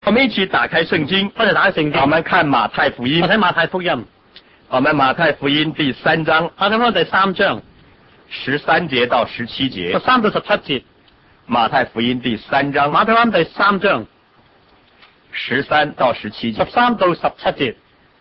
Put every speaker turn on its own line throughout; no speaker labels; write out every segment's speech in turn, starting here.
我们一起打开圣经，
我哋打開聖經，
我們看馬太福音。
我睇馬太福音，
我們馬太福音第3章，
馬太福音第3章
13節到17節。
13到17節。
馬太福音第3章，
馬太福音第3章
13到17節。
13到17節。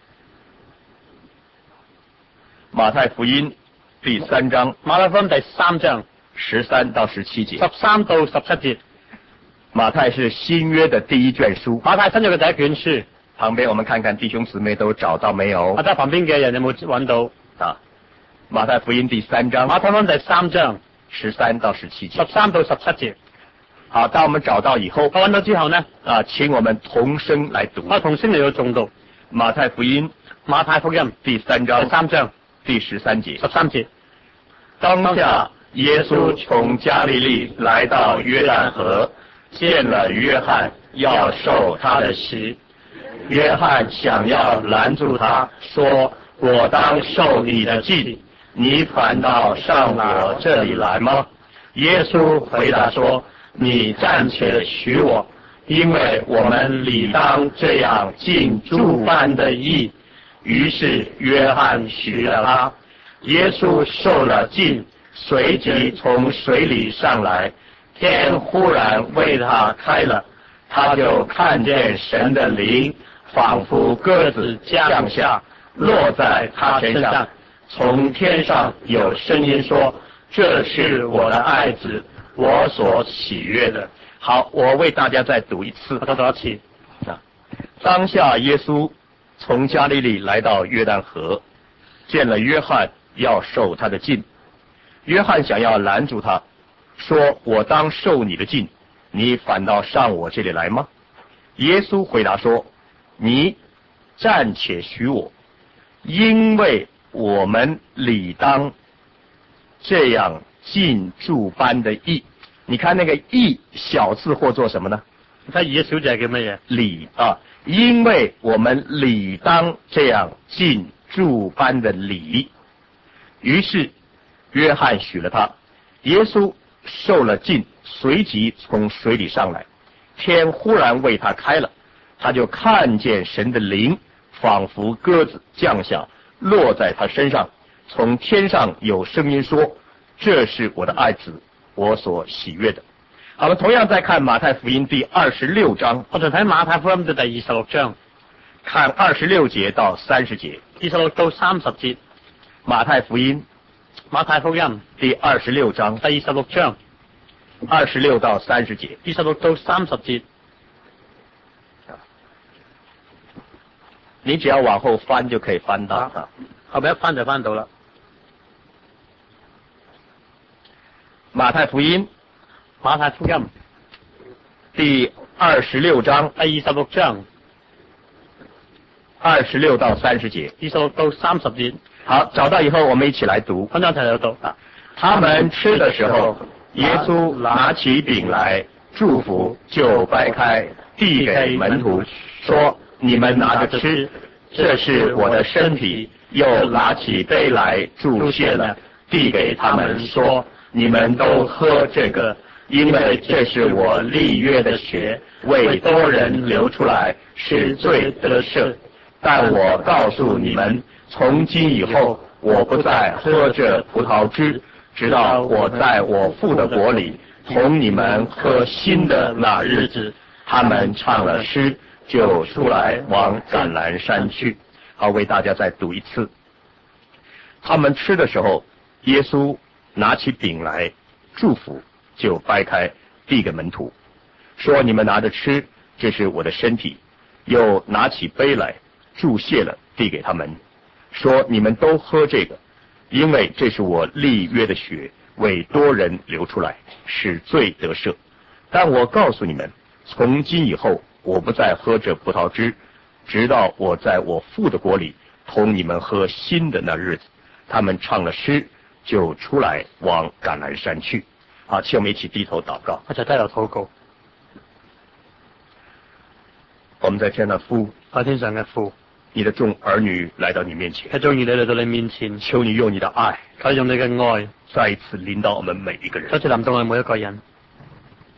馬太福音第3章，
馬太福音第3章
13到17節。
13到17節。
馬太是新約的第一卷書。
馬太新約嘅第一卷書。
旁邊我們看看弟兄姊妹都找到沒有？
睇旁邊嘅人有冇揾到？
啊，馬太福音第3章，
馬太福音第3章
13到17節。
13到17節。
好，當我們找到以後，
我揾到之後呢，
請我們同聲來讀。
同聲嚟到誦讀。
馬太福音第3章第13節。
13節。
當下耶穌從加利利來到約旦河，見了約翰，要受他的洗。約翰想要攔住他，說：我當受你的浸，你反倒上我這裡來嗎？耶穌回答說：你暫且許我，因為我們理當這樣盡諸般的義。於是約翰許了他。耶穌受了浸，隨即從水裡上來，天忽然為他開了，他就看見神的靈仿佛鴿子降下，落在他身上。從天上有聲音說：這是我的愛子，我所喜悅的。好，我為大家再讀一次。
再讀一次。
當下耶穌從加利利來到約旦河，見了約翰，要受他的浸。約翰想要攔住他，說：我當受你的浸，你反倒上我這裡來嗎？耶穌回答說：你暫且許我，因為我們理當這樣盡諸般的義。你看那個義小字或做什麼呢？
你睇義嘅小字係叫乜嘢？
理啊，因為我們理當這樣盡諸般的理。於是約翰許了他。耶穌受了浸，隨即從水裡上來，天忽然為他開了，他就看見神的靈仿佛鴿子降下，落在他身上。從天上有聲音說：這是我的愛子，我所喜悅的。我們同樣再看馬太福音第26章，
我哋睇馬太福音嘅第26章，
看26節到30節。
26到30節。
馬太福音
第26章
26章26到30節。
26到30節。
你只要往後翻就可以翻到。
後邊一翻就翻到啦。
馬太福音第26章
26章
26到30節。
26到30節。
好，找到以後我們一起來讀。
分享睇到讀。
他們吃的時候，耶穌拿起餅來，祝福，就掰開，遞給門徒，說：你們拿着吃，這是我的身體。又拿起杯來，祝謝了，遞給他們，說：你們都喝這個，因為這是我立約的血，為多人流出來，使罪得赦。但我告訴你們，從今以後，我不再喝這葡萄汁，直到我在我父的國裡同你們喝新的那日子。他們唱了詩，就出來往橄欖山去。好，為大家再讀一次。他們吃的時候，耶穌拿起餅來，祝福，就掰開，遞給門徒，說：你們拿着吃，這是我的身體。又拿起杯來，祝謝了，遞給他們，說：你們都喝這個，因為這是我立約的血，為多人流出來，使罪得赦。但我告訴你們，從今以後，我不再喝這葡萄汁，直到我在我父的國裡同你們喝新的那日子。他們唱了詩，就出來往橄欖山去。好，請我們一起低頭禱告。
我就低頭禱告。
我們在天上父，
在天上嘅父，
你的眾兒女來到你面前，
眾兒女嚟到你面前，
求你用你的愛，
用你嘅愛，
再一次臨到我們每一個人。
再次臨到我們每一個人。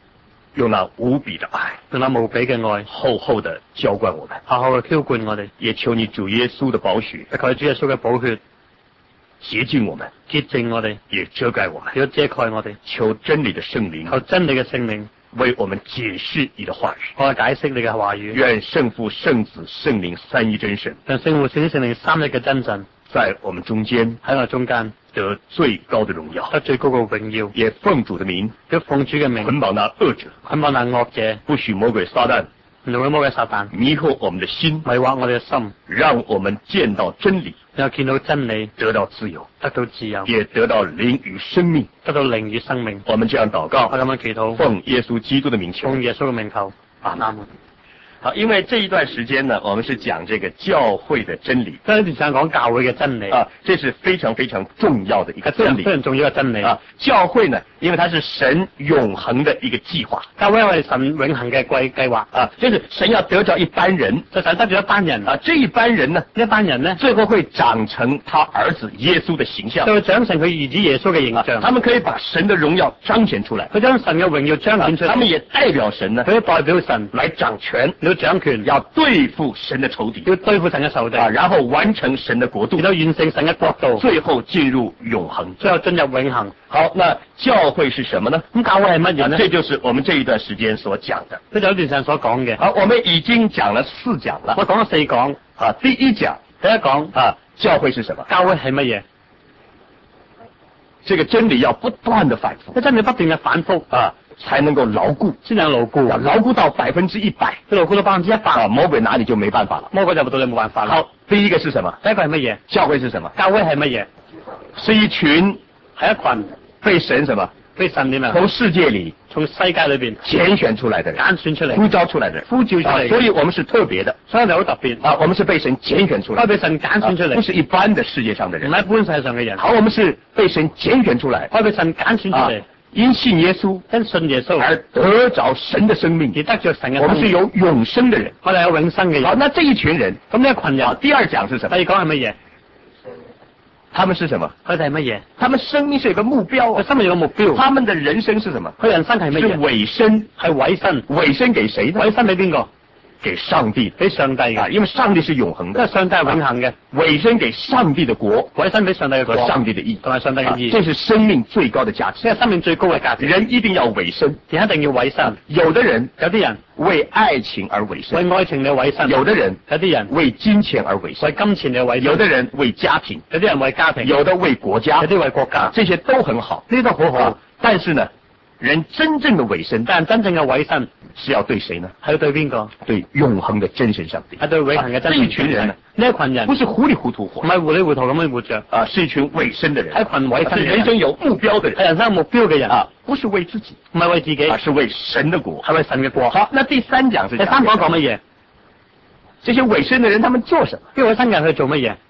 用那无比的爱，
用那無比嘅愛，
厚厚的浇灌我们。
厚厚嘅澆灌我哋。
也求你主耶稣的宝血
求主耶穌嘅寶血
洁净我们，
潔淨我哋，
也遮盖我们。
亦都遮蓋我哋。
求真理的圣灵
求真理嘅聖靈
为我们解释你的話語。
我解釋你嘅話語。
愿圣父、圣子、圣靈三一真神
讓聖父、聖子、聖靈三一嘅真神
在我们中间
喺我中間
得最高的荣耀，
得最高嘅榮耀。
也奉主的名
都奉主嘅名
捆綁那惡者，
捆綁那惡者，
不許魔鬼撒旦
唔容許魔鬼撒旦
迷惑我們的心，
迷惑我哋嘅心，
讓我們見到真理，
然後見到真理，
得到自由，
得到自由，
也得到靈與生命。
得到靈與生命。
我們這樣禱告，
我咁樣祈禱，
奉耶穌基督的名求。
奉耶穌嘅名求。
阿
阿門。
好，因為這一段時間呢，我們是講這個教會的真理
跟住想講教會嘅真理
啊，這是非常非常重要的一個真理，
非常重要嘅真理
啊。教會呢，因為它是神永恆的一個計劃，
教會係神永恆嘅計劃
啊，就是神要得着一班人，
就神得咗一班人
啊，這一班人呢，
一班人呢，
最後會長成他兒子耶穌的形象，
就會長成佢兒子耶穌嘅形象，
他們可以把神的榮耀彰顯出來，
佢將神嘅榮耀彰顯出嚟，
他們也代表神呢，
佢代表神
來掌權，
要掌權，
要對付神的仇敵，
要對付神嘅仇敵，
啊，然後完成神的國度，
然後完成神嘅國度，
最後進入永恆，
最後進入永恆。
好，那教會是什麼呢？
咁教會係乜嘢呢？
這就是我們這一段時間所講的。
呢就一段上所講嘅。
好，我們已經講了4講了。
我講咗4講。
啊，第一講啊，教會是什麼？
教會係乜嘢？
這個真理要不斷的反覆，
真理不斷嘅反覆
啊，才能夠牢固，
先能牢固，
牢固到100%，
牢固到100%，
啊，魔鬼拿你就沒辦法了，
魔鬼就對你冇辦法啦。
好，第一個是什麼？
第一個係乜嘢？
教會是什麼？
教會係乜嘢？
是一群，
係一群
被神什麼？
被神點啊？
從世界裏，
從世界裏邊
揀選出來的人，
揀選出嚟，
呼召出來的人，
呼召出嚟，
所以我們是特別的，
所以我哋好特別
啊，我們是被神揀選出來，
被神揀選出嚟，
不是一般的世界上的人，
唔係一般世界上嘅人。
好，我們是被神揀選出來，
被神揀選出嚟，
因信耶穌，
因信耶穌
而得着神的生命，
而得着神嘅生命。
我們是有永生的人，
我哋有永生嘅人。
好，那這一群人，
咁呢一群人，
第二講是什麼？
第二講係乜嘢？
他們是什麼？
佢哋係乜嘢？
他們生命是有個目標，
佢生命有個目標。
他們的人生是什麼？
佢人生係乜嘢？
是委身，
係委身。
委身給誰呢？
委身俾邊個？
給上帝，
俾上帝嘅，
因為上帝是永恆的，
因為上帝係永恆嘅。
委身給上帝的國，
委身俾上帝嘅國，
和上帝的義，
同埋上帝嘅義，
這是生命最高的價值。
呢係生命最高嘅價值。
人一定要委身，
人一定要委身。
有的人，
有啲人
為愛情而委身，
為愛情而委身；
有的人，
有啲人
為金錢而委身，
為金錢而委身；
有的人為家庭，
有啲人為家庭；
有的為國家，
有啲為國家。
這些都很好，
呢啲都好好。
但是呢，人真正的委身，
但真正嘅委身
是要對誰呢？
係要對邊個？
對永恆的真神上帝。
係對永恆嘅真神。
這一群人呢？
呢一群人
不是糊裡糊塗活，
唔係糊裡糊塗咁樣活着，
啊，是一群委身的人，
係一群委身嘅人，
是人生有目標的人，
係人生有目標嘅人
啊，不是為自己，
唔係為自己，
是為神的國，
係為神嘅國。
好，那第三講是
第三講講乜嘢？
這些委身的人，他們做什麼？
呢委身人去做乜嘢？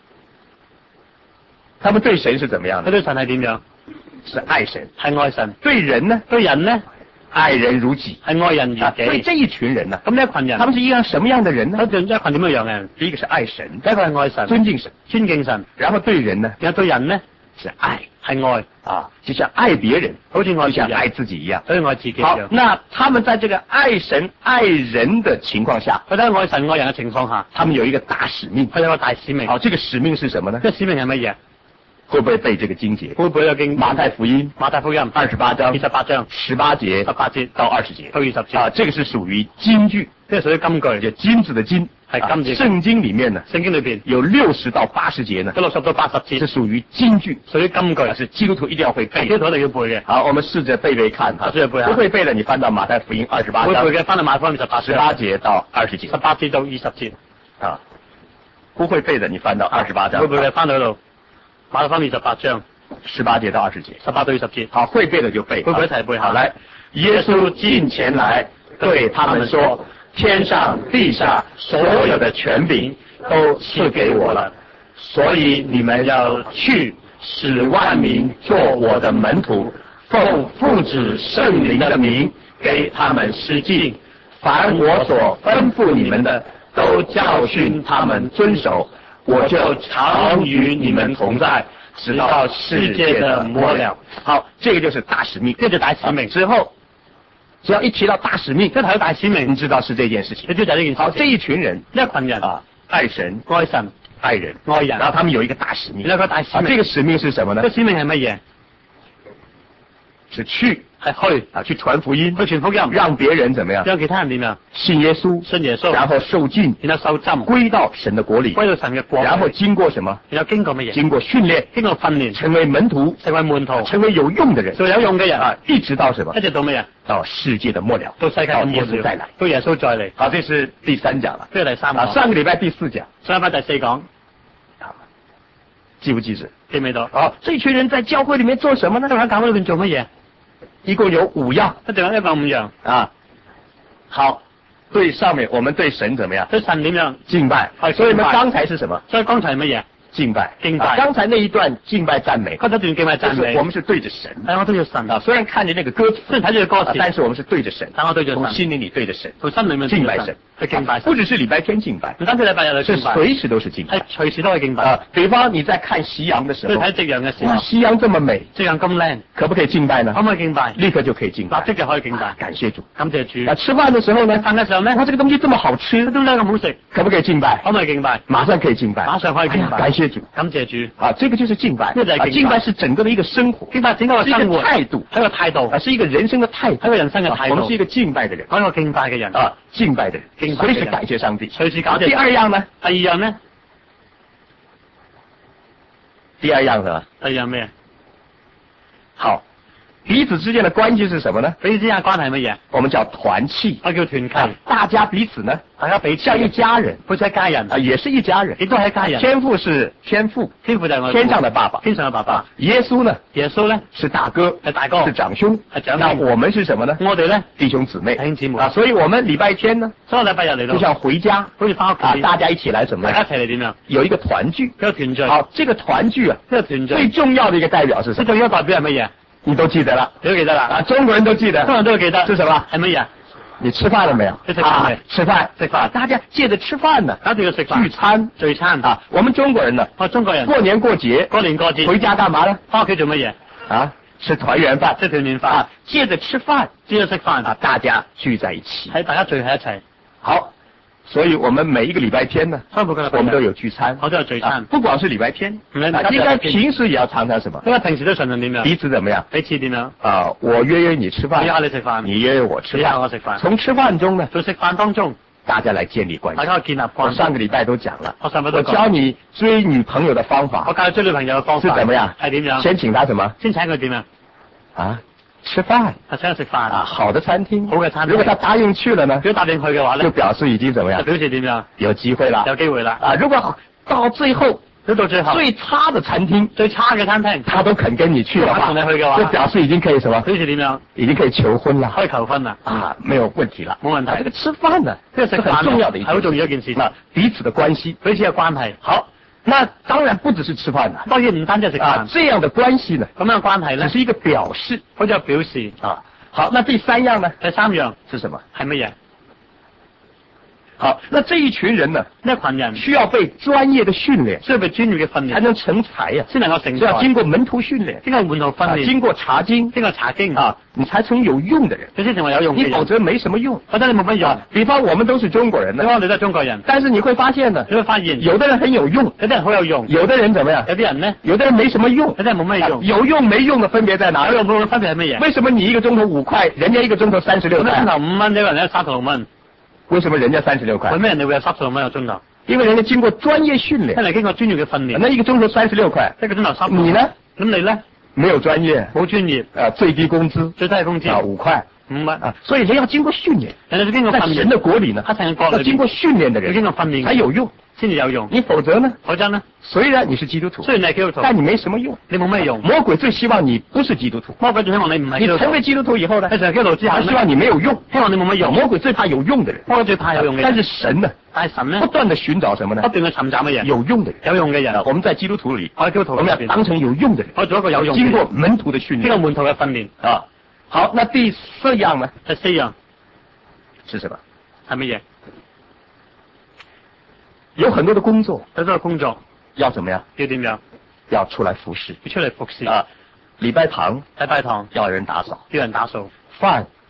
他們對神是怎麼樣的？
佢對神係點樣？
是愛神，
係愛神。
對人呢？
對人呢？
愛人如己，
係愛人如己。
所以這一群人呢？
咁呢一群人，
他們是一樣什麼樣的人呢？
一群點樣嘅人？
第一個是愛神，
第一個係愛神，
尊敬神，
尊敬神。
然後對人呢？
然後對人呢？
是愛，
係愛
啊，就像愛別人，
好似愛
就像愛自己一樣，
好似愛自己一樣。
好，那他們在這個愛神愛人的情況下，
佢喺愛神愛人嘅情況下，
他們有一個大使命，
佢有個大使命。
好，這個使命是什麼呢？
這個使命係乜嘢？
會不會背這個經節？
會唔會有經？
馬太福音28章
28章
18節到20節
到20節
啊，這個是屬於金句，
這是屬於金句，
就金子的金，
係金字。
聖經裡面呢，
聖經裏邊
有60到80節呢，
有60到80節
是屬於金句，
屬於金句，
是基督徒一定要會背，
基督徒一定要背嘅。
好，我們試着背背看哈，不會背的你翻到馬太福音28章，
會背嘅翻到馬太福音18
節到20節
，18節到20節
啊，不會背的你翻到28章，
會背嘅翻到度馬太福音28章。
18節到20節
，18到20節。
好，會背的就背，
會背一齊背。
好，來，耶穌近前來，對他們說：天上地下所有的權柄都賜給我了，所以你們要去，使萬民做我的門徒，奉父子聖靈的名給他們施浸，凡我所吩咐你們的，都教訓他們遵守，我就常與你們同在，直到世界的末了。好，這個就是大使命，
這就是大使命。
之後只要一提到大使命，
即係睇到大使命，
你知道是這件事情。
你知道呢件事情。
好，這一群人
呢一群人
啊，愛神、
愛神、
愛人、
愛人，
然後他們有一個大使命。
有個大使命。
這個使命是什麼呢？
個使命係乜嘢？
是去。
係去
啊，去傳福音，
去傳福音，
讓別人怎麼樣？
讓其他人點樣？
信耶穌，
信耶穌，
然後受浸，
然後受浸，
歸到神的國裏，
歸到神嘅國，
然後經過什麼？
然後經過乜嘢？
經過訓練，
經過訓練，
成為門徒，
成為門徒，
成為有用的人，
做有用嘅人
啊，一直到什麼？
一直到乜嘢？
到世界的末了，
到世界嘅末了，
再來，
到耶穌再嚟。
好，這是第三講了，
這是第三講。
上個禮拜第四講，
上禮拜第四講，
記不記得？
記唔記到？
好，這群人在教會裏面做什麼呢？
喺教會裏面做乜嘢？
一共有5樣，
一共有105樣
啊。好，對上面我們對神怎麼樣？
對神點樣？
敬拜。所以我們剛才是什麼？
所以剛才係乜嘢？
敬拜，
敬拜。
剛才那一段敬拜讚美，
嗰一段敬拜讚美，
我們是對着神。
我對着神
啊，雖然看着那個歌詞，
雖然睇住個歌詞，
但是我們是對着神。
但我對着神，
從心靈裏對着神，
從心裏面
敬拜神，
去敬拜神。
不只是禮拜天敬拜，
唔單止禮拜日去敬拜，
是隨時都是敬拜，
係隨時都可以敬拜。
啊，比方你在看夕陽的時候，
睇夕陽嘅時候，
夕陽這麼美，
夕陽咁靚，
可不可以敬拜呢？
可唔可以敬拜？
立刻就可以敬拜，
立即就可以敬拜。
感謝主，
感謝主。
啊，吃飯的時候呢？
飯嘅時候呢？
哇，這個東西這麼好吃，
都咁好食，
可不可以敬拜？
可唔可以敬拜？
馬上可以敬拜，
馬上可以敬拜。
感謝主，
感謝主。
啊，這個就是敬拜，敬拜是整個的一個生活，
敬拜整個嘅生活，
態度，
係一個態度，
是一個人生的態度，
係一個人生嘅態度。
我們是一個敬拜的人，
一個敬拜嘅人
啊，敬拜的人，隨時感謝上帝，
隨時感謝。
第二樣呢？
第二樣呢？
第二樣是吧？
第二樣咩？
好，彼此之間的關係是什麼呢？
彼此之間關係係乜嘢？
我們叫團契，
我叫團契。
大家彼此呢？
大家彼此
像一家人，
好似一家人
啊，也是一家人，
亦都係一家人。
天父是天父，
天父就係我
天上的爸爸，
天上嘅爸爸。
耶穌呢？
耶穌呢？
是大哥，
係大哥，
是長兄，
係長兄。
那我們是什麼呢？
我哋呢？
弟兄姊妹，
弟兄姊妹
啊，所以我們禮拜天呢，
所以禮拜日嚟到，
就像回家，
好似翻屋企，
大家一起來怎麼樣？
大家一齊嚟點樣？
有一個團聚，
一個團聚。
好，這個團聚啊，
呢個團聚
最重要的一個代表是什麼？
最重要代表係乜嘢？
你都記得了，
你都記得啦。
啊，中國人都記得，
中國人都會記得。
是什麼？
係乜嘢？
你吃飯了沒有？
吃飯沒？
吃飯，
食飯。
大家借着吃飯呢，
大家要食飯。聚餐
啊！我們中國人呢？
中國人
過年過節，回家幹嘛呢？
翻屋企做乜嘢？
啊，吃團圓飯，
吃團圓飯。
啊，借着吃飯，
借着食飯
啊，大家聚在一起，
係大家聚喺一齊。
好。所以我們每一個禮拜天呢，我們都有聚餐，
我都有聚餐，
不光是禮拜天，應該平時也要常常什麼？
因為平時都常常點樣？
彼此怎麼樣？
彼此點樣？
啊，我約你吃飯，
我約你食飯，
你約我吃飯，
我食飯。
從吃飯中呢，
從食飯當中，
大家來建立關係，
大家建立關係。
我上個禮拜都講了，
我
教你追女朋友的方法，
我教你追女朋友嘅方法
是怎麼樣？
係點樣？
先請他什麼？
先請佢點樣？
啊？吃飯，
請佢食飯
啊，好的餐廳，
好嘅餐廳。
如果他答應去了呢？
如果答應去嘅話呢，
就表示已經怎麼樣？
就表示點樣？
有機會啦，
有機會啦。
啊，如果到最後，最差的餐廳，
最差嘅餐廳，
他都肯跟你去的話，
同你去嘅話，
就表示已經可以什麼？
表示點樣？
已經可以求婚了，
可以求婚啦。
啊，沒有問題了，
冇問題。
這個吃飯呢，
這個食飯
很重要的一件事，
好重要一件事。
那彼此的關係，
彼此嘅關係。
好。那當然不只是吃飯啦，
當然唔單止食飯，
這樣的關係呢，
咁樣嘅關係呢，
只是一個表示，
好似表示
啊。好，那第三樣呢？
第三樣
是什麼？
係乜嘢？
好，那這一群人呢？
呢一群人
需要被專業的訓練，
需要被專業嘅訓練，
才能成才呀，
先能夠成才。
要經過門徒訓練，
經過門徒訓練，
經過查經，
經過查經
啊，你才成有用的人，
你先成為有用嘅人。
你否則沒什麼用，
否則你冇乜用。
比方我們都是中國人呢，
比方我哋都係中國人，
但是你會發現呢，
你會發現
有的人很有用，
有啲人好有用，
有的人怎麼樣？
有啲人呢？
有的人沒什麼用，
有啲人冇乜用。
有用沒用的分別在哪？
有用冇用分別係乜嘢？
為什麼你一個鐘頭5塊，人家一個鐘頭36塊？
一個鐘頭5蚊，一個人咧36蚊。
為什麼人家36塊？
為咩人哋會有36蚊一個鐘頭？
因為人家經過專業訓練，
因為經過專業嘅訓練。
那一個鐘頭36塊，
一個鐘頭36。
你呢？
咁你呢？
沒有專業，
冇專業。
最低工資，
最低嘅工資
5塊
5蚊
啊，所以人要經過訓練。
人哋經過訓練。
在神的國裏呢，
喺神嘅國裏，
要經過訓練的人，
經過訓練
才有用，
先至有用。
你否則呢？
否則呢？
雖然你是基督徒，
雖然你係基督徒，
但你沒什麼用，
你冇咩用。
魔鬼最希望你不是基督徒，
魔鬼最希望你唔係基督徒。
你成為基督徒以後呢？
你成為基督徒之後，
他希望你沒有用，
希望你冇乜用。
魔鬼最怕有用的人，
魔鬼最怕有用嘅人。
但是神呢？
但係神呢？
不斷地尋找什麼呢？
不斷去尋找乜嘢？
有用的人，
有用嘅人。
我們在基督徒裏，
我喺基督徒裏邊，
我們要當成有用的人，
我做一個有用嘅人，
經過門徒的訓練，
經過門徒嘅訓練
啊。好，那第4樣呢？
第4樣
是什麼？
係乜嘢？
有很多的工作，
有好多工作
要怎麼樣？
要點樣？
要出來服侍，
要出嚟服侍
啊！禮拜堂
禮拜堂
要人打掃，
要人打掃，
飯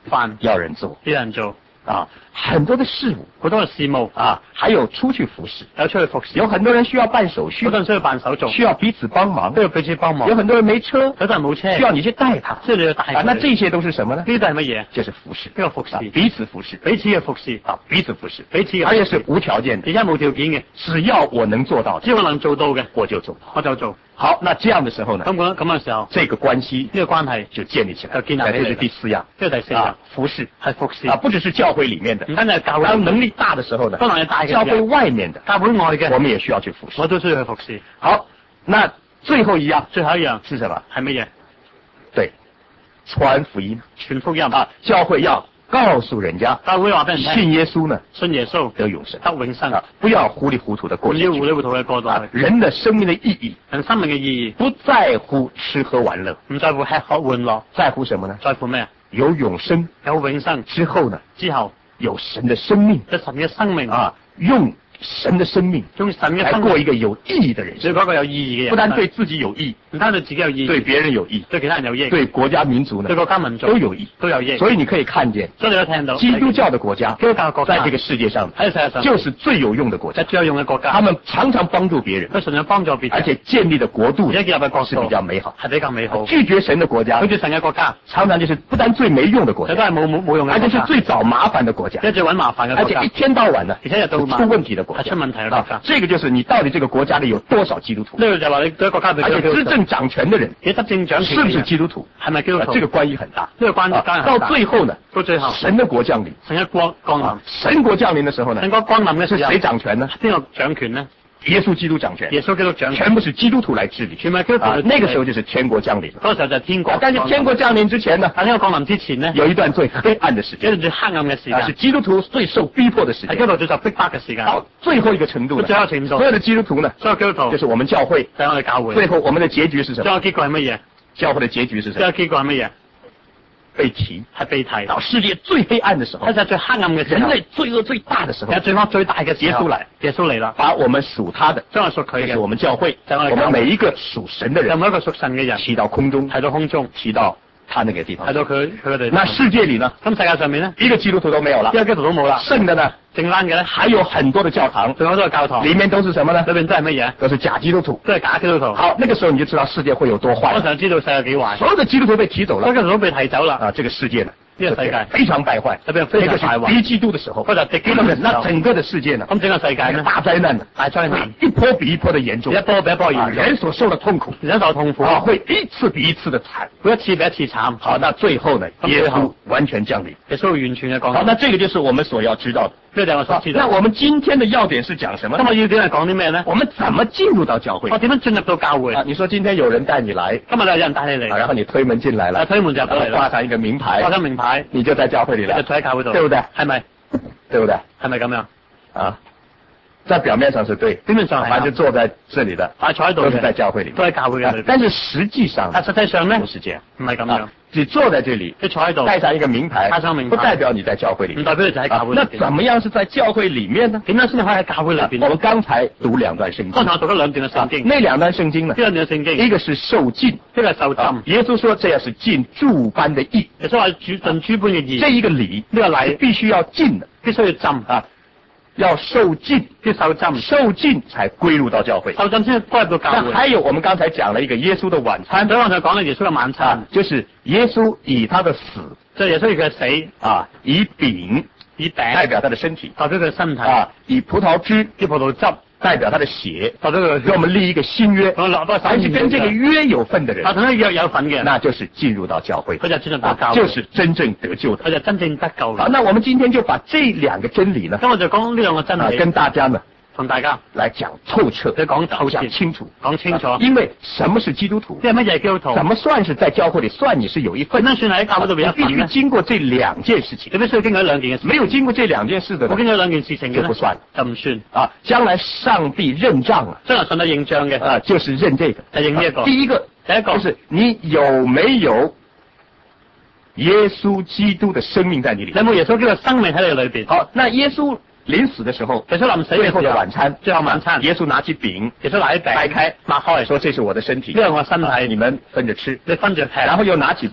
飯
要人做
啲人做，
啊，很多的事物
好多嘅事務，
啊，還有出去服侍，
有出去服侍，
有很多人需要辦手續
好多，人需要辦手續，
需要彼此幫忙
都，要彼此幫忙。
有很多人沒車，
有啲人冇車，
需要你去帶他
即係你要帶
啊。
佢。
那這些都是什麼呢？
呢啲係乜嘢？
就是服侍，
呢個服侍
啊，彼此服侍
彼此嘅服侍，
啊，彼此服侍，
彼此嘅服侍，
而且是無條件的，
而家冇條件嘅，
只要我能做到的，
只要我能做到嘅，
我就做。
我就做。
好，那這樣的時候呢，
咁嘅時候，
這個關係
呢個關係
就建立起來，
就建立起來
這是第四樣，
即係第四樣
啊，服侍
係服侍
啊，不只是教會裡面的，
唔單止係教會，
當能力大的時候呢，
當能力大嘅時候
教會外面的，
教會外嘅，
我們也需要去服侍。
我都需要去服侍。
好，那最後一樣，
最後一樣
是什麼？
係乜嘢？
對，傳福音
傳福音
啊，教會要告訴人家，
教會話俾人聽，
信耶穌呢
信耶穌
得永生
得永生，
啊，不要糊裡糊塗的過
唔要
下去
糊裡糊塗嘅過
啊
落去。
人的生命的意義
人生命嘅意義
不在乎吃喝玩樂，
唔在乎吃喝玩樂，
在乎什麼呢？
在乎咩？
有永生
有永生
之後呢，
之後，
有神的生命
有神嘅生命
啊，用神的生命
用神嘅
來
生命，
過一個有意義的人生，
要過一個有意義嘅人生，
不但對自己有益，
唔單對自己有意義，
對別人有益，
對其他人有益，
對國家民族呢
對國家民族
都有益。
都有益。
所以你可以看見，
所以你都聽到
基督教的國家
基督教嘅國家
在這個世界上
喺世界上
就是最有用的國家
係，最有用嘅國家，
他們常常幫助別人，
佢盡量幫助別人，
而且建立的國度
而且建立嘅國
是
度
比較美好。
係比較美好。
拒絕神的國家
好似神嘅國家，
常常就是不但最沒用的國家，
佢都係冇用嘅
而且是
國家，
最找麻煩的國家，
即係最揾麻煩嘅國家
而且一，天到晚呢
而且日到
出
晚
問題的國家，
係出問題嘅國家
啊。這個就是你到底這個國家裏有多少基督徒，
呢個就係話你對國家對
而且執政掌權的人
你執政掌權
是不是
嘅人
基督徒，
係咪基督徒？
這個關係很大。
呢個關係
到最後呢，
到最後
神的國降臨，
神嘅國降臨，
神國降臨的時候呢
神，國降臨嘅
是
時候，
誰掌權呢？
邊個掌權呢？
耶穌基督掌權，
耶穌基督掌權，
全部是基督徒來治理。
全部係基督徒
啊
嚟治理
那個時候就是天國降臨。
嗰個時候就係天國。
但是天國降臨之前呢，
喺呢個降臨之前呢，
有一段最黑暗的時間，
一段最黑暗嘅時間，
是基督徒最受逼迫的時間。
係基督徒最受逼迫嘅時間。
到最後一個程度呢，
最後程度
所有的基督徒呢，
所有基督徒
就是我們教會。
就係我哋教會。
最後我們的結局是什麼？
最後結果係乜嘢？
教會的結局是什麼？
最後結果係乜嘢？
被提。
係被提。
到世界最黑暗的時候，
喺就係最黑暗嘅時候，
人類罪惡最大的時候
有，罪惡最大嘅時候，
耶穌來，
耶穌嚟啦，
把我們屬他的，
將我屬佢嘅，
就是我們教會，
就係我哋教會
我們每一個屬神的人，
任何一個屬神嘅人，
提到空中，
提到空中，
提到他那個地方
提。到佢嘅地方。
那世界裏呢，
咁世界上面咧，
一個基督徒都沒有了
一，個基督徒都冇啦，
剩的呢，
剩翻嘅咧，
還有很多的教堂，
仲有好多個教堂，
裏面都是什麼呢？
裏邊都係乜嘢？
都是假基督徒。
都係假基督徒。
好，那個時候你就知道世界會有多壞了。
我想知道世界幾壞，
所有的基督徒被提走了
所有基督徒都被提走啦，
啊，這個世界呢，
呢個世界
非常敗壞，
就變非常敗壞
那個是敵基督的時候，
嗰就敵基督嘅時候，
那整個的世界呢，
咁整個世界呢，
大災難呢，
大災難，
一波比一波的嚴重，
一波比一波
啊，
嚴重，
人所受的痛苦
人受痛苦，
啊，會一次比一次的慘。
每一次比一次慘。
好，那最後呢，
咁
耶穌
最後
完全降臨。
耶穌完全嘅降臨。
好，那這個就是我們所要知道的。
呢個就係我所知道。
那我們今天的要點是講什麼呢？
今日要點係講啲咩咧？
我們怎麼進入到教會？
我點樣進入到教會？
啊，你說今天有人帶你來，
今日有人帶你嚟，
然後你推門進來了，
推門就入到嚟啦，
掛上一個名牌，
掛上名牌，
你就在教會裏了，
就坐喺教會度，
對不對？
係咪？
對不對？
係咪咁樣？
啊，在表面上是對，
表面上係
反正坐在這裏的，
坐喺度
都是在
嘅，
教會裏，
都喺教會嘅裏邊。
但是實際上
但實際上咧，
不是這樣，
唔係咁樣。
你坐在這裏，
你坐喺度，
帶上一個名牌，
帶上名牌
不代表你在教會裏
唔，代表你就喺教會裏
那
邊。
怎麼樣是在教會裏面呢？
點樣先可以喺教會裏邊
我們
咧？
剛才讀兩段聖經，
剛才我讀咗兩段嘅聖經，呢
那兩段聖經呢，
兩段聖經，
一個是受浸，
一個係受
啊
浸。
耶穌說這樣是盡諸般的義，
耶穌話盡諸般嘅義，
這一個禮，
呢個禮
必須要浸的
必須要浸
啊，要受浸，
要受浸，
受浸才歸入到教會。
受浸先歸入到教會。
那還有我們剛才講了一個耶穌的晚餐
所以我就講啦，耶穌嘅晚餐
啊，，就是耶穌以他的死
就係耶穌佢嘅死，
啊，以餅
以餅
代表他的身體
代表佢嘅身體，
啊，以葡萄汁
以葡萄汁
代表他的血，
代表佢
給我們立一個新約。
我落多手
凡是跟這個約有份的人，
啊，同呢約有份嘅，
那就是進入到教會，
佢就進入到教
啊，
會，
就是真正得救的。
佢就真正得救
好，
啦。
那我們今天就把這兩個真理呢，
咁我就講呢兩個真理，
跟大家呢
同大家
來講透徹，
你講透徹
講清楚，
講清楚。
因為什麼是基督徒？
即係乜嘢係基督徒？
怎麼算是在教會裏算你是有一份？
點樣算喺教會度邊
你必須
一份咧？
經過這兩件事情
你，必須要經過兩件嘅事，
沒有經過這兩件事的呢
冇經過兩件事情嘅咧
就不算
就唔算。
啊，將來上帝認賬啊，
將來上帝認賬嘅，
啊，就是認這個，
就認呢一個。
第一個，
第一個
就是你有沒有耶穌基督的生命在你裏
你有冇耶穌基督嘅生命喺你裏邊？
好，那耶穌臨死的時候，
耶穌臨死嘅
最後
時候
的晚餐，
最後晚餐，
耶穌拿起餅，
耶穌拿起餅，
掰開，
擘開，
說這是我的身體，
呢個係我身體
啊你們分着吃，
你分着吃，
然後又拿起杯，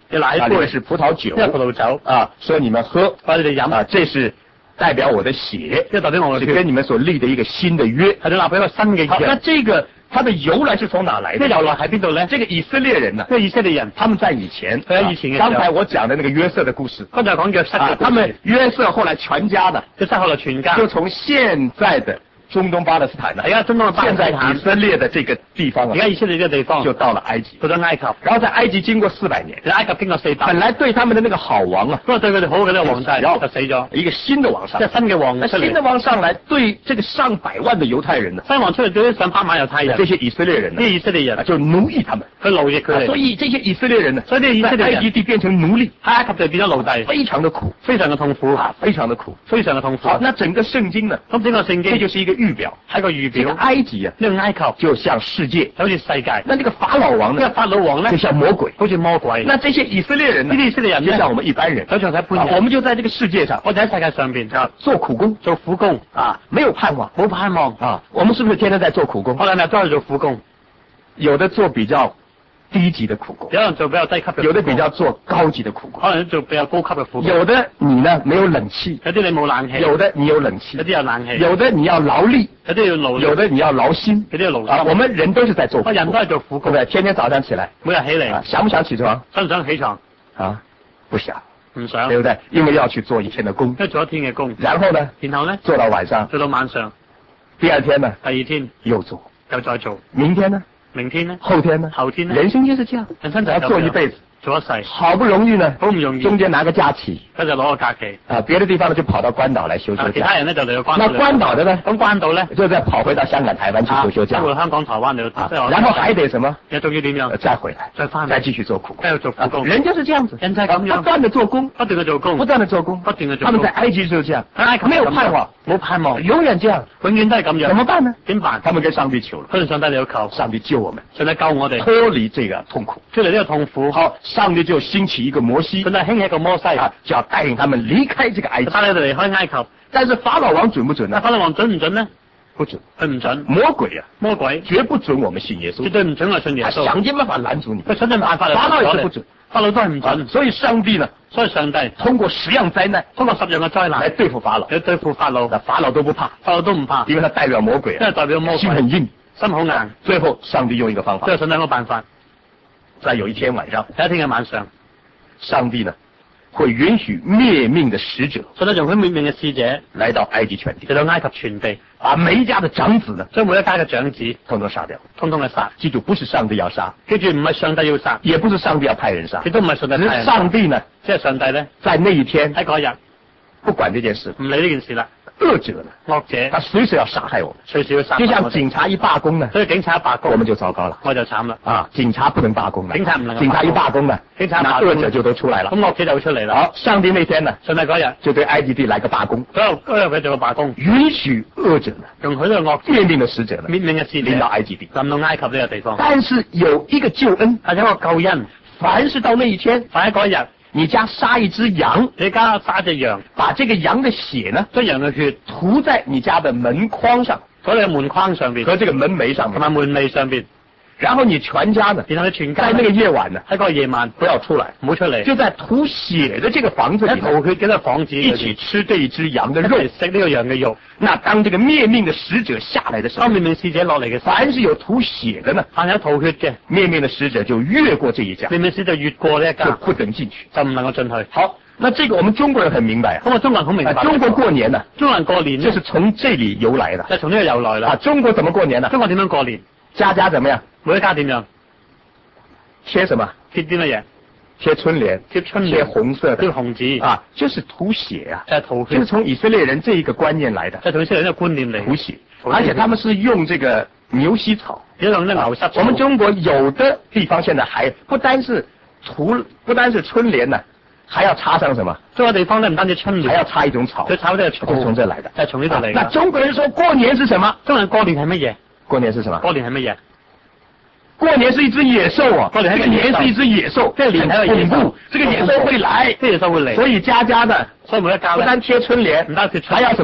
奶杯
这个是葡萄酒
呢個葡萄酒，
啊，说你们喝
我哋飲，
啊，这是代表我的血，
即係代表我嘅血，
是跟你们所立的一个新的约。
係你立俾一個新嘅
好，那
約。
这个它的由来是从哪来的？
即係由來喺邊度咧？
这个以色列人呢，
即係以色列人，
他们在以前，
佢喺以前嘅時候
刚才我讲的那个约瑟的故事
剛才講約瑟嘅故事
他们约瑟后来全家呢，
約瑟後來全家，
就从現在的中東巴勒斯坦呢，
而家中東嘅巴勒
现在
斯坦
以，色列的这个地方啊，
而家以色列呢個地方
就到了埃及，
到咗埃及，
然后在埃及经过400年，
埃及經過400，
本來對他們的那個好王啊，
不過對佢哋好嘅呢個皇帝
然後
就死咗，
一個新的王上
即，係新嘅王出嚟
那新的，王上來，對這個上百萬的猶太人呢，
新王出嚟對啲上百萬猶太人，
這些以色列人呢，
啲以色列人
就奴役他們，
佢奴役佢哋，
所以這些以色列人呢，
所以啲以色列
在埃及
人
地變成奴隸，
喺埃及就變咗奴隸，
非常的苦
非常嘅痛苦，
啊，非常的苦。
非常嘅痛苦。
好，那整個聖經呢，
咁整個聖經
這就是一個預表，
係個預
這個
表，
埃及啊，
呢個埃及
就像世界，
好似世界，
那這個法老王呢，
呢個法老王咧
就像魔鬼。
好似魔鬼，
那這些以色列人呢，
呢啲以色列人咧
就像我們一般人，
就像喺般人，
啊我們就在這個世界上
我哋喺世界上邊
啊做苦工
做苦工，
啊，沒有盼望
冇盼望，
啊。我們是不是天天在做苦工？
我哋咪都係做苦工，
有的做比較低級的苦工，
有人做比較低級嘅苦工，
有的比較做高級的苦工，
可能做比較高級嘅苦工，
有的你呢沒有冷氣，
有啲你冇冷氣，
有的你有冷氣
有，啲有冷氣，
有的你要勞力，
有啲要勞力，
有的你要勞心
有啲要勞
啊。我
心，
們人都是在做苦工，
我人都係做苦工，
對不對？天天早上起來
每日起嚟
啊，想不想起床
想唔想起床？
啊？不想，
唔想，
對不對？因為要去做一天的工，
因為做一天嘅工，
然後呢
然後咧
做到晚上，
做到晚上，
第二天呢
第二天
又做，
又再做，
明天呢，
明天咧，
後天呢，
後天咧，
人生就是這樣，
人生就
要
係咁樣
做一輩子，
做一世，
好不容易呢，
好唔容易，
中間拿個假期
佢就攞個假期，
啊，別的地方呢就跑到關島來休休假，
其他人咧就嚟到關
那
島，
關島的呢
咁關島咧，
就再跑回到香港、台灣去休休假
包括香港、台灣嚟到，
啊
即係，我
然後還得什麼？
又仲要點樣？
再回來，
再翻嚟
再繼續做苦工，
繼續做苦工，
人就是這樣子，
人就係咁樣
不斷的做工，
不斷嘅做工，
不斷的做工，
不斷嘅做工。
他們在埃及就是這樣，
喺埃及
沒有盼望，
冇盼望，
永遠這樣，
永遠都係咁樣。
怎麼辦呢？
點辦？
他們跟上帝求了，
佢哋上帝嚟到求，
上帝救我們，
上帝救我哋
脫離這個痛苦。
出嚟呢個痛苦。
好，上帝就興起一個摩西
上帝興起一個摩西，
啊，就要帶領他們離開這個埃及。
帶你哋離開埃及。
但是法老王準不準呢？
但法老王準唔準呢？
不準，
佢唔準，
魔鬼啊，
魔鬼
絕不準我們信耶穌
絕，對唔準我信耶
他
穌。
想盡辦法攔阻你。
佢想盡辦法嚟
法老也
攔阻你
是不準，
法老都係唔準。
所以上帝呢，
所以上帝
通過10樣災難
通過10樣嘅災
來
難
對付法老，
嚟對付法老，
那法老都不怕，
法老都唔怕，
因為他代表魔鬼啊，
因為代表魔鬼，
心很硬。
心好硬。
最後上帝用一個方法
所，以上帝有個辦法，
在有一天晚上，
有一天嘅晚上，
上帝呢會允許滅命的使者
上帝用佢滅命嘅使者
來到埃及全地，
嚟到埃及全地，
把每一家的長子呢
將每一家嘅長子
統統殺掉。
通通嘅殺。
記住，不是上帝要殺，
記住唔係上帝要殺，
也不是上帝要派人殺
亦，都唔係上帝
只是
派人，
上帝呢
即係上帝咧
在那一天
喺嗰日
不管這件事，
唔理呢件事啦，
惡者呢
惡者
他隨時要殺害我們，
隨時要殺
就像
我哋。
警察一罷工呢，
所以警察一罷工，
我們就糟糕了
我就慘啦。
啊！警察不能罷工了，
警察唔能夠
警察一罷工呢，
警察
那
罷工
惡者就都出來了
咁。惡者就會出嚟啦。
好，上帝那天呢，
上帝嗰日
就對埃及地來個罷工，
嗰日佢做個罷工，
允許惡者呢，
用佢呢個惡
滅命的使者呢，
滅命嘅使者
臨到埃及地。
臨到埃及呢個地方，
但是有一個救恩，
係一個救恩。
凡是到那一天，
凡喺嗰日，
你家殺一隻羊，
你家殺隻羊，
把這個羊的血呢，
將羊嘅血
塗在你家的門框上
喺你嘅門框上邊，
和這個門楣上面，
同埋門楣上邊，
然後你全家呢，
然後你全家
在那個夜晚呢，
喺嗰個夜晚
不要出來，
唔好出嚟，
就在塗血的這個房子
喺
裏呢，
塗血嘅房子
一起吃這一隻羊的肉。
一齊食呢個羊嘅肉。
那當這個滅命的使者下來的時候
當，滅命使者落嚟嘅時候，
凡是有塗血的呢，
凡有塗血嘅
滅命的使者就越過這一家，
滅命使者越過呢一家，
就不能進去。
就唔能夠進去。
好，那這個我們中國人很明白
咁我中國人好明白，
中國過年呢，
中國人過年
就是從這裡由來的。
就從呢個由來啦。
中國怎麼過年呢？
中國點樣過年？
家家怎麼樣？
每一家點樣？
貼什麼？
貼啲乜嘢？
貼春聯，
貼春
貼
聯，
紅色的
貼紅紙，
啊，就是塗血啊，
就係塗血
就是，從以色列人這一個觀念來的，
就係從以色列呢個觀念嚟。
塗血，
塗血
而且他們是用這個牛膝草。
有用呢牛膝草。
我們中國有的地方現在還不單是春聯呢，還要插上什麼？
中國地方咧唔單止春聯，
還要插一種草，
佢炒呢個草，
就是從這來的。
就係從呢度嚟
那
嘅。
中國人說過年是什麼？
中國人過年係乜嘢？
過年是什麼？
過年係乜嘢？
過年是一隻野獸啊！
過年係
這個年是一隻野獸，
這個年係一個野獸
很恐怖。這個野獸會來，
呢個野獸會嚟，
所以家家呢，
所以每一家咧
不單貼春聯，
唔單貼春
還要什麼？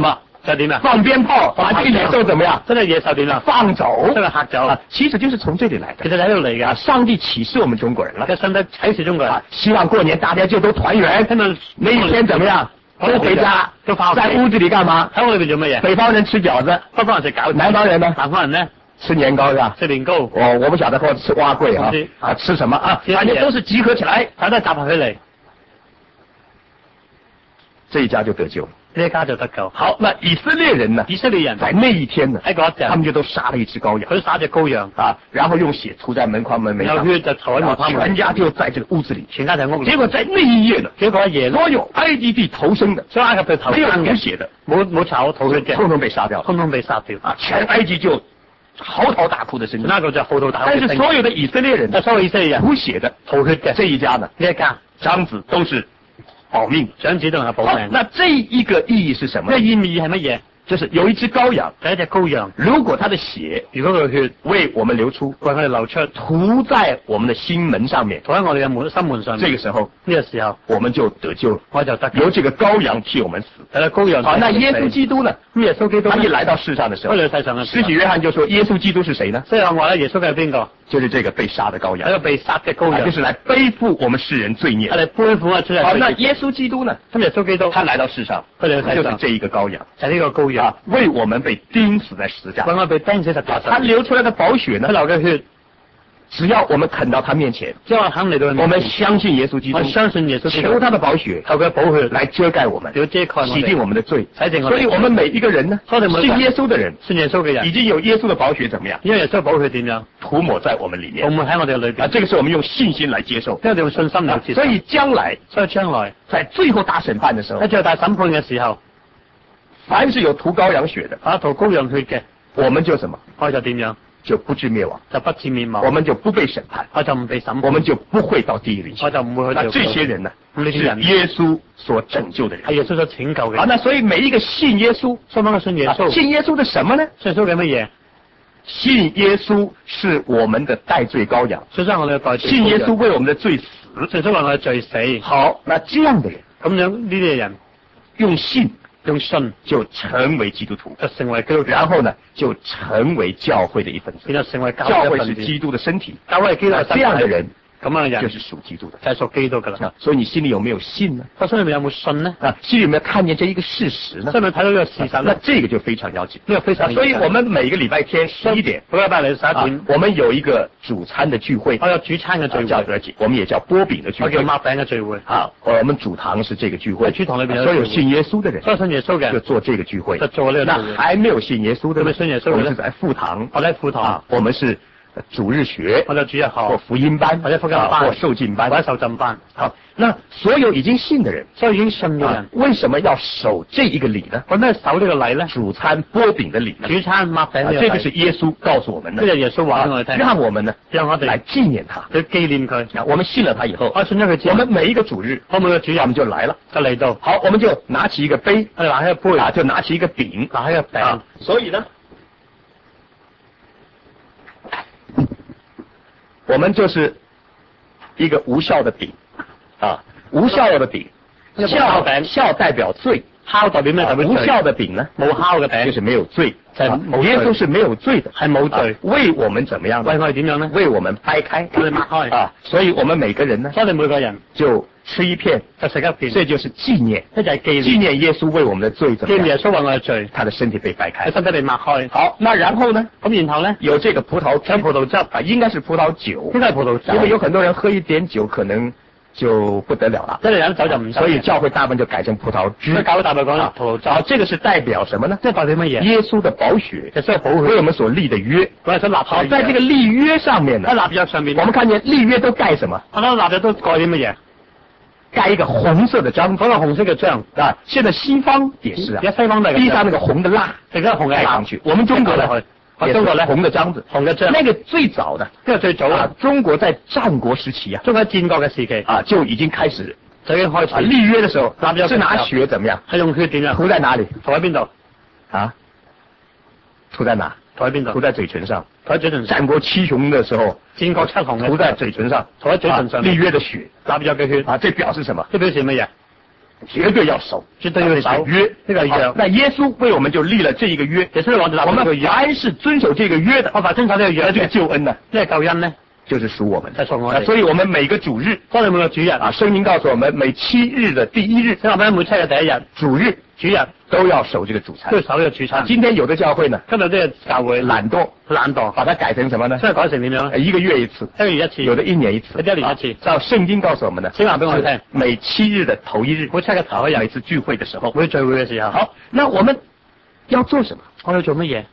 就點啊？
放鞭炮，把这个野兽怎么样？
真係野獸點啊？
放走，
真係嚇走。
其实就是从这里来的。
其實喺度嚟嘅。
上帝啟示我们中国人了。
上帝啟示中國人。
希望過年大家就都團圓。那一天怎麼樣？都回家，在屋子裏幹嘛？
喺屋裏邊做乜嘢？
北方人吃餃子，
北方人食餃子。
南方人呢？
南方人呢？
吃年糕是吧？
吃年糕。
我不曉得或者吃蛙桂啊，吃什麼啊？反正都是集合起來，
大家集合起嚟，
這一家就得救。
呢一家就得救。
好，那以色列人呢？
以色列人
在那一天呢？
喺嗰一日，
他們就都殺了一隻羔羊。
佢殺隻羔羊
啊，然後用血塗在門框門楣上，
有血就塗喺門框門，
全家就在這個屋子裏，
全家在屋裏。
結果在那一夜呢，
結果一夜，
所有埃及地頭生的，
所有埃及地頭生嘅，
沒有塗血的，
冇炒塗血嘅，
通通被殺掉，
通通被殺掉。
啊，全埃及就嚎啕大哭的聲音，
那個就嚎啕大哭。
但是所有的以色列人，
所有以色列人
塗血的，
塗血嘅
這一家呢，
呢一家
長子都是保命，
長子都係保命。
那這一個意義是什麼？
這意義係乜嘢？
就是有一隻羔羊，
有一隻羔羊，
如果它的血，
如果佢血
為我們流出，
為我哋流出，
塗在我們的心門上面，
塗喺我哋嘅心門上面，
這個時候，
呢個時候，
我們就得救了，
我就得救。
由這個羔羊替我們死。
羔羊。
好，那耶穌基督呢？
耶穌基督，
他一來到世上的時候，施洗約翰就說耶穌基督是誰呢？
所以我話咧，耶穌係邊個？
就是這個被殺的羔羊，
一個被殺嘅羔羊，
就是來背負我們世人罪孽。
嚟背負我哋罪孽。
好，那耶穌基督呢？
咁耶穌基督，
他來到世上，就是這一個羔羊，
就呢個羔羊，
為我們被釘死在十字架，
為我哋被釘死在十字架上。
他流出來的寶血呢？
佢流嘅血。
只要我們肯到他面前，
只要肯嚟到，
我們相信耶穌基督，
我相信耶穌基督，
求他的寶血，
求佢嘅寶血
來遮蓋我們，
要遮蓋我哋，
洗淨我們的罪，
洗淨我哋。
所以我們每一個人呢，信耶穌的人，
信耶穌嘅人，
已經有耶穌的寶血怎麼樣？
因為耶穌嘅寶血點樣？
塗抹在我們裏面，
塗抹喺我哋裏邊。啊，
這個是我們用信心來接受，
因為我哋用信心嚟接受。
所以將來在最後大審判的時候，
喺最後大審判嘅時候，
凡是有塗羔羊血的，
塗羔羊血嘅，
我們就什麼？
我就點樣？
就不致滅亡，
就不致滅亡，
我們就不被審判，
我就唔被審判，
我們就不會到地獄裏去，
我就唔會去。
那這些人呢？是耶穌所拯救的人，
係耶穌所拯救嘅。
好，那所以每一個信耶穌，
信耶穌，
信耶穌的什麼呢？
信耶穌嘅乜嘢？
信耶穌是我們的代罪羔羊，
所以我哋嘅代罪。
信耶穌為我們的罪死，
耶穌為我哋罪死。
好，那這樣的人，
咁樣呢啲人
用信
就
成為基督徒，
就成為基督徒，
然後呢就成為教會的一份子，
然後成為
教會是基督的身體，
教會係基督的身體。
這樣的人。
咁樣嘅人
就是屬基督的，
就係屬基督噶啦。
所以你心裏有沒有信呢？
心裏面有冇信呢？
啊，心裏有沒有看見這一個事實呢？
心裏睇到呢個事實，
那這個就非常要緊。
呢個非常。
所以我們每個禮拜天11點，
每個禮拜嚟11點，
我們有一個主餐的聚會，
我有主餐嘅聚會，
我們也叫擘餅的聚會，
我叫擘餅嘅聚會。
啊，我們主堂是這個聚會，
主堂裏邊
所有信耶穌的人，
所有信耶穌嘅
就做這個聚會，
就做呢個聚會。
那還沒有信耶穌的，
沒信耶穌的，
我們是在副堂，
我在副堂，
我們是主日學，
或者主日學，
或福音班，
或者福音班，
或受浸班，
或者受浸班。
好，那所有已經信的人，
所有已經信嘅人，
為什麼要守這一個禮呢？
為咩守呢個禮呢？
主餐擘餅的禮呢？
主餐擘餅嘅禮，
這個是耶穌告訴我們的。
這個耶穌話俾我哋聽，
讓我們呢，
讓我哋
來紀念他，
去紀念佢。
我們信了他以後，
我信咗佢之後，
我們每一個主日，
我每個主日，
我們就來了，
就嚟到。
好，我們就拿起一個杯，
拿起一個杯，
就拿起一個餅，
拿起一個餅。
所以呢，我們就是一個無酵的餅，無酵的餅，酵代表罪，
酵代表咩？
無酵的餅呢？
冇酵嘅餅
就是沒有罪，耶穌是沒有罪的，
係冇罪，
為我們怎麼樣呢？
為我哋點樣呢？
為我們掰開，
我哋擘開
所以我們每個人呢，
所以每個人
就吃一片，
就食一片，
這就是紀念，
這就係
紀念耶穌為我們的罪怎麼樣？
紀念耶穌為我哋罪，
他的身體被掰開，
身體被擘開。
好，那然後呢？
咁然後呢？
有這個葡萄汁，應該是葡萄酒，
應該係葡萄酒，
因為有很多人喝一點酒可能就不得了了，
真係飲酒就唔得，
所以教會大部分就改成葡萄汁。
教會大部分講葡萄汁。
好，這個是代表什麼呢？
這代表乜嘢？
耶穌的寶血，為我們所立的約。
我哋所立。
好，在這個立約上面呢？
喺立約上面，
我們看見立約都蓋什麼？
我哋立約都蓋啲乜嘢？
蓋一個紅色的章，
嗰個紅色嘅章
啊。現在西方也是啊，
而家西方都係
地上那個紅的蠟，
這個紅嘅
蓋上去。我們中國呢？
中國呢？
紅的章子，
紅嘅章。
那個最早的，
呢個最早啊，
中國在戰國時期啊，
中國喺戰國嘅時期
啊，就已經開始，
立
約的時候，是拿血怎麼樣？
係用血點樣？
塗在哪裡？
塗喺邊度？
啊？塗在哪？
塗喺邊度？
塗在嘴唇上。
塗喺嘴唇上。
戰國七雄的時候，
戰國七雄嘅
塗在嘴唇上，
塗喺嘴唇上。
立約的血，
立約嘅血
啊，這表示什麼？
這表示乜嘢？
绝对要守，
絕對要守
約。
呢個約。
那耶穌為我們就立了這一個約，
耶穌我哋
我們
立咗個約，
凡是遵守這個約的，
我凡遵守呢個約
那這個救恩呢，
呢個救恩呢，
就是屬我們的。
係屬我哋。
所以我們每個主日，
當你每個主日
啊，聖經告訴我們，每7日的第1日，
即係話每7日第一日，主日
都要守這個主餐。
都要守呢個主餐。
今天有的教會呢，
今日呢個教會
懶惰，把它改成什麼呢？
所以改成點樣呢？
一個月一次，
一個月一次，
有的1年一次，
有的1年一次。
照聖經告訴我們呢，
聖經話俾我哋聽，
每7日的頭1日，
每7日頭一日，
每次聚會的時候，
每聚會嘅時候。
好，那我們要做什麼？
我要做乜嘢？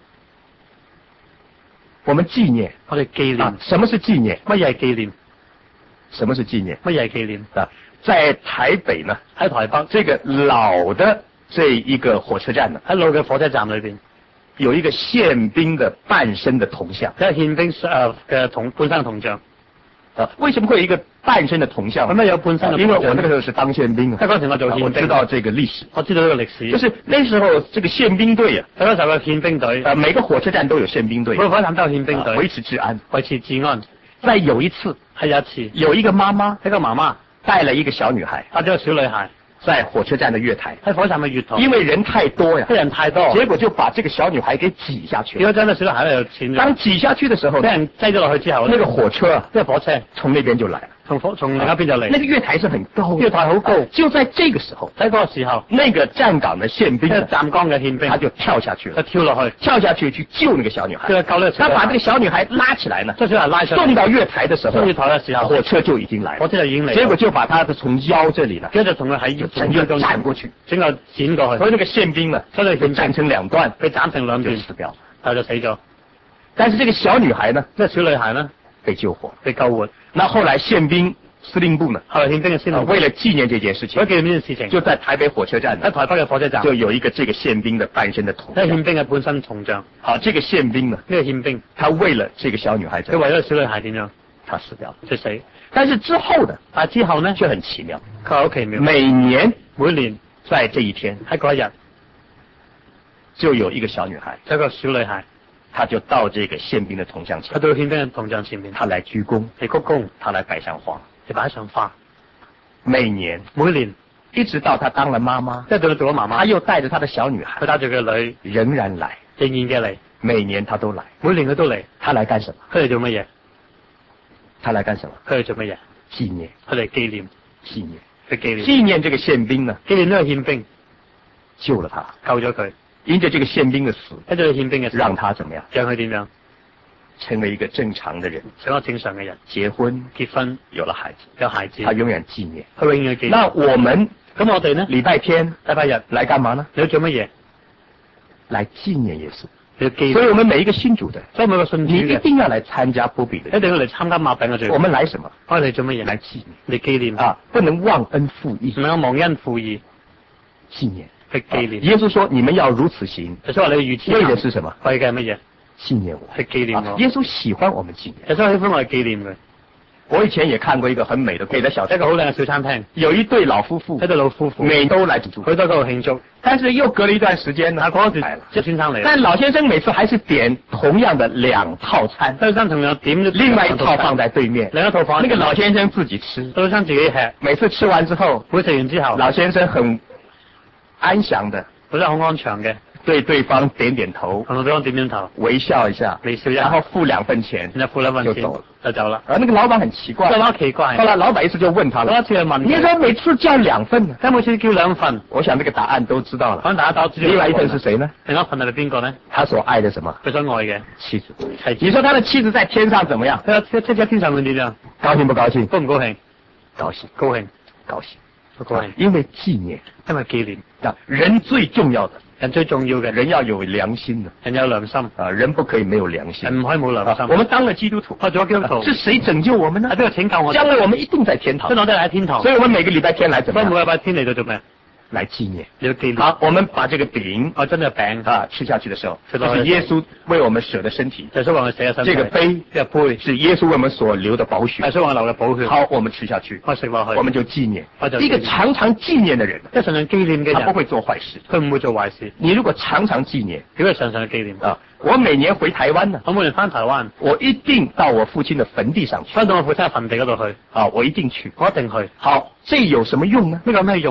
我們紀念，
我哋紀念。
什麼是紀念？
乜嘢係紀念？
什麼是紀念？
乜嘢係紀念？
啊，在台北呢，
喺台北
這個老的這一個火車站呢，
喺老嘅火車站裏邊，
有一個憲兵的半身的銅像，
即係憲兵嘅半身銅像。
啊，為什麼會有一個半身的銅像？
咁有半身嘅銅像？
因為我那個時候是當憲兵啊，
嗰陣我做憲兵，
我知道這個歷史。
我知道呢個歷史，
就是那時候這個憲兵隊啊，
嗰時候嘅憲兵隊，
每個火車站都有憲兵隊，
每個火車站都有憲兵隊，
維持治安，
維持治安。
再有一次，
係有一次，
有一個媽媽，
一個媽媽
帶了一個小女孩，
帶咗個小女孩。
在火車站的月台，
喺火車站嘅月台，
因為人太多呀，
人太多，
結果就把這個小女孩給擠下去。
結果將個小女孩咧就淺咗。當
擠下去的時候，
俾人擠咗落去之後，
那個火車啊，
呢個火車
從那邊就來了，
從另一邊就嚟。
那個月台是很高，
月台好高。
就在這個時候，
喺嗰個時候，
那個站崗的憲兵，
站崗嘅憲兵，
他就跳下去了，
就跳落去，
跳下去去救那個小女孩。
救那個小女孩。
他把這個小女孩拉起來呢，
將小女孩拉上，
送到月台的時候，
送月台嘅時候，
火車就已經來了，
火車就已經嚟，
結果就把他的從腰這裡呢，
跟住從佢喺
整個斬過去，
整個剪過去，
所以那個憲兵呢，
所以
被斬成2段，
被斬成2段，
死掉，
他就死咗。
但是這個小女孩呢，
這小女孩呢，
被救活，
被救活。
那後來憲兵司令部呢，
後來憲兵嘅司令部
為了紀念這件事情，
為了紀念呢件事情，
就在台北火車站，
喺台北嘅火車站，
就有一個這個憲兵的半身的銅像，
憲兵嘅半身銅像。
好，這個憲兵呢，
呢個憲兵，
他為了這個小女孩，
佢為咗小女孩點樣？
他死掉了，
就死。
但是之後呢？
之後呢？
卻很奇妙，
佢好奇妙。
每年
在
這一天，
喺嗰一日，
就有一個小女孩，
有一個小女孩，
她就到這個憲兵的銅像前，
她到憲兵嘅銅像前面，
她來鞠躬，
嚟鞠躬，
她來擺上花，
嚟擺上花。
每年，一直到她當了媽媽，
即係到佢做咗媽媽，
她又帶着她的小女孩，
佢帶住佢嘅女，
仍然來，
嘅嚟，
每年她都來，
每年佢都嚟，
她來幹什麼？
佢嚟做乜嘢？
他來幹什麼？
佢嚟做乜嘢？
紀念。
佢嚟紀念。
紀念。
佢紀念。
紀念這個憲兵呢？
紀念呢個憲兵，
救了他，
救咗佢。
因着這個憲兵的死，
因着憲兵嘅死，
讓他怎麼樣？
讓佢點樣？
成為一個正常的人，
成為正常嘅人。
結婚，有了孩子，
有孩子，
他永遠紀念。
佢永遠紀念。
那我們
咁我哋呢？
禮拜天、
禮拜日
來幹嘛呢？
你要做乜嘢？
來紀念耶穌。
所
以我們每一個信主的，
所以每個信主
你一定要來參加擘餅的，
一定要嚟參加擘餅嘅聚會。
我們來什麼？
我哋做乜嘢？
來紀念，
嚟紀念
啊！不能忘恩負義，
唔能忘恩負義，
紀念，
去紀念。
耶穌說：你們要如此行。
耶穌話你如此行。
為的是什麼？
為嘅係乜嘢？
紀念我，
去紀念我。
耶穌喜歡我們紀念。
耶穌喜歡我哋紀念佢。
我以前也看過一個很美的小
一個好靚嘅小餐廳，
有一對老夫婦，
一對老夫婦，
每都來慶祝，
佢都喺度慶祝。
但是又隔了一段時間呢，
嗰時即先生嚟，
但老先生每次還是點同樣的2套餐，
先生同樣點
另外一套放在對面，
另一套放，
那個老先生自己吃，
老先生自己吃，
每次吃完之後，
每食完之後，
老先生很安詳的，
覺得好安詳嘅。
對對方點點頭，
同對方點點頭，
微笑一下，然後付2份錢，
然後付2份錢就走了。
而那個老闆很奇怪，
老闆奇怪。
後來老闆一次就問他了，
一次就問
你說每次叫2份呢？
每次叫2份，
我想這個答案都知道了。
可能大家都知道。
另外一份是誰呢？
另一份係邊個呢？
他所愛的什麼？
佢所愛嘅
妻子。你說他的妻子在天上怎麼樣？
佢在天上會點樣？
高興不高興？
高唔高興？
高興，
高興，
高興，
高興。
因為紀念，
因為紀念。
人最重要的。
人最重要嘅，
人要有良心的，
人有良心
啊，人不可以沒有良心，
人唔可以冇良心。
我們當了基督徒，
做咗基督徒，
是誰拯救我們呢？
係邊個拯救我？
將來我們一定在天堂，
將來都係喺天堂。
所以我們每個禮拜天來怎麼樣？
每個禮拜天嚟到做咩？
來紀念，
要紀念。
好，我們把這個餅，
真的餅
啊，吃下去的時候，就是耶穌為我們捨的身體。
耶穌為我們捨嘅身體。
這個杯是耶穌為我們所流的寶血。
耶穌為我流嘅寶血。
好，我們吃下去，
我食落去，
我們就紀念。一個常常紀念的人，
常常紀念嘅人，
他不會做壞事，
佢唔會做壞事。
你如果常常紀念，
如果常常紀念
啊，我每年回台灣呢，
我每年翻台灣，
我一定到我父親的墳地上去，
翻到我父親嘅墳地嗰度去，
啊，我一定去，
我一定去。
好，這有什麼用呢？
呢個有咩用呢？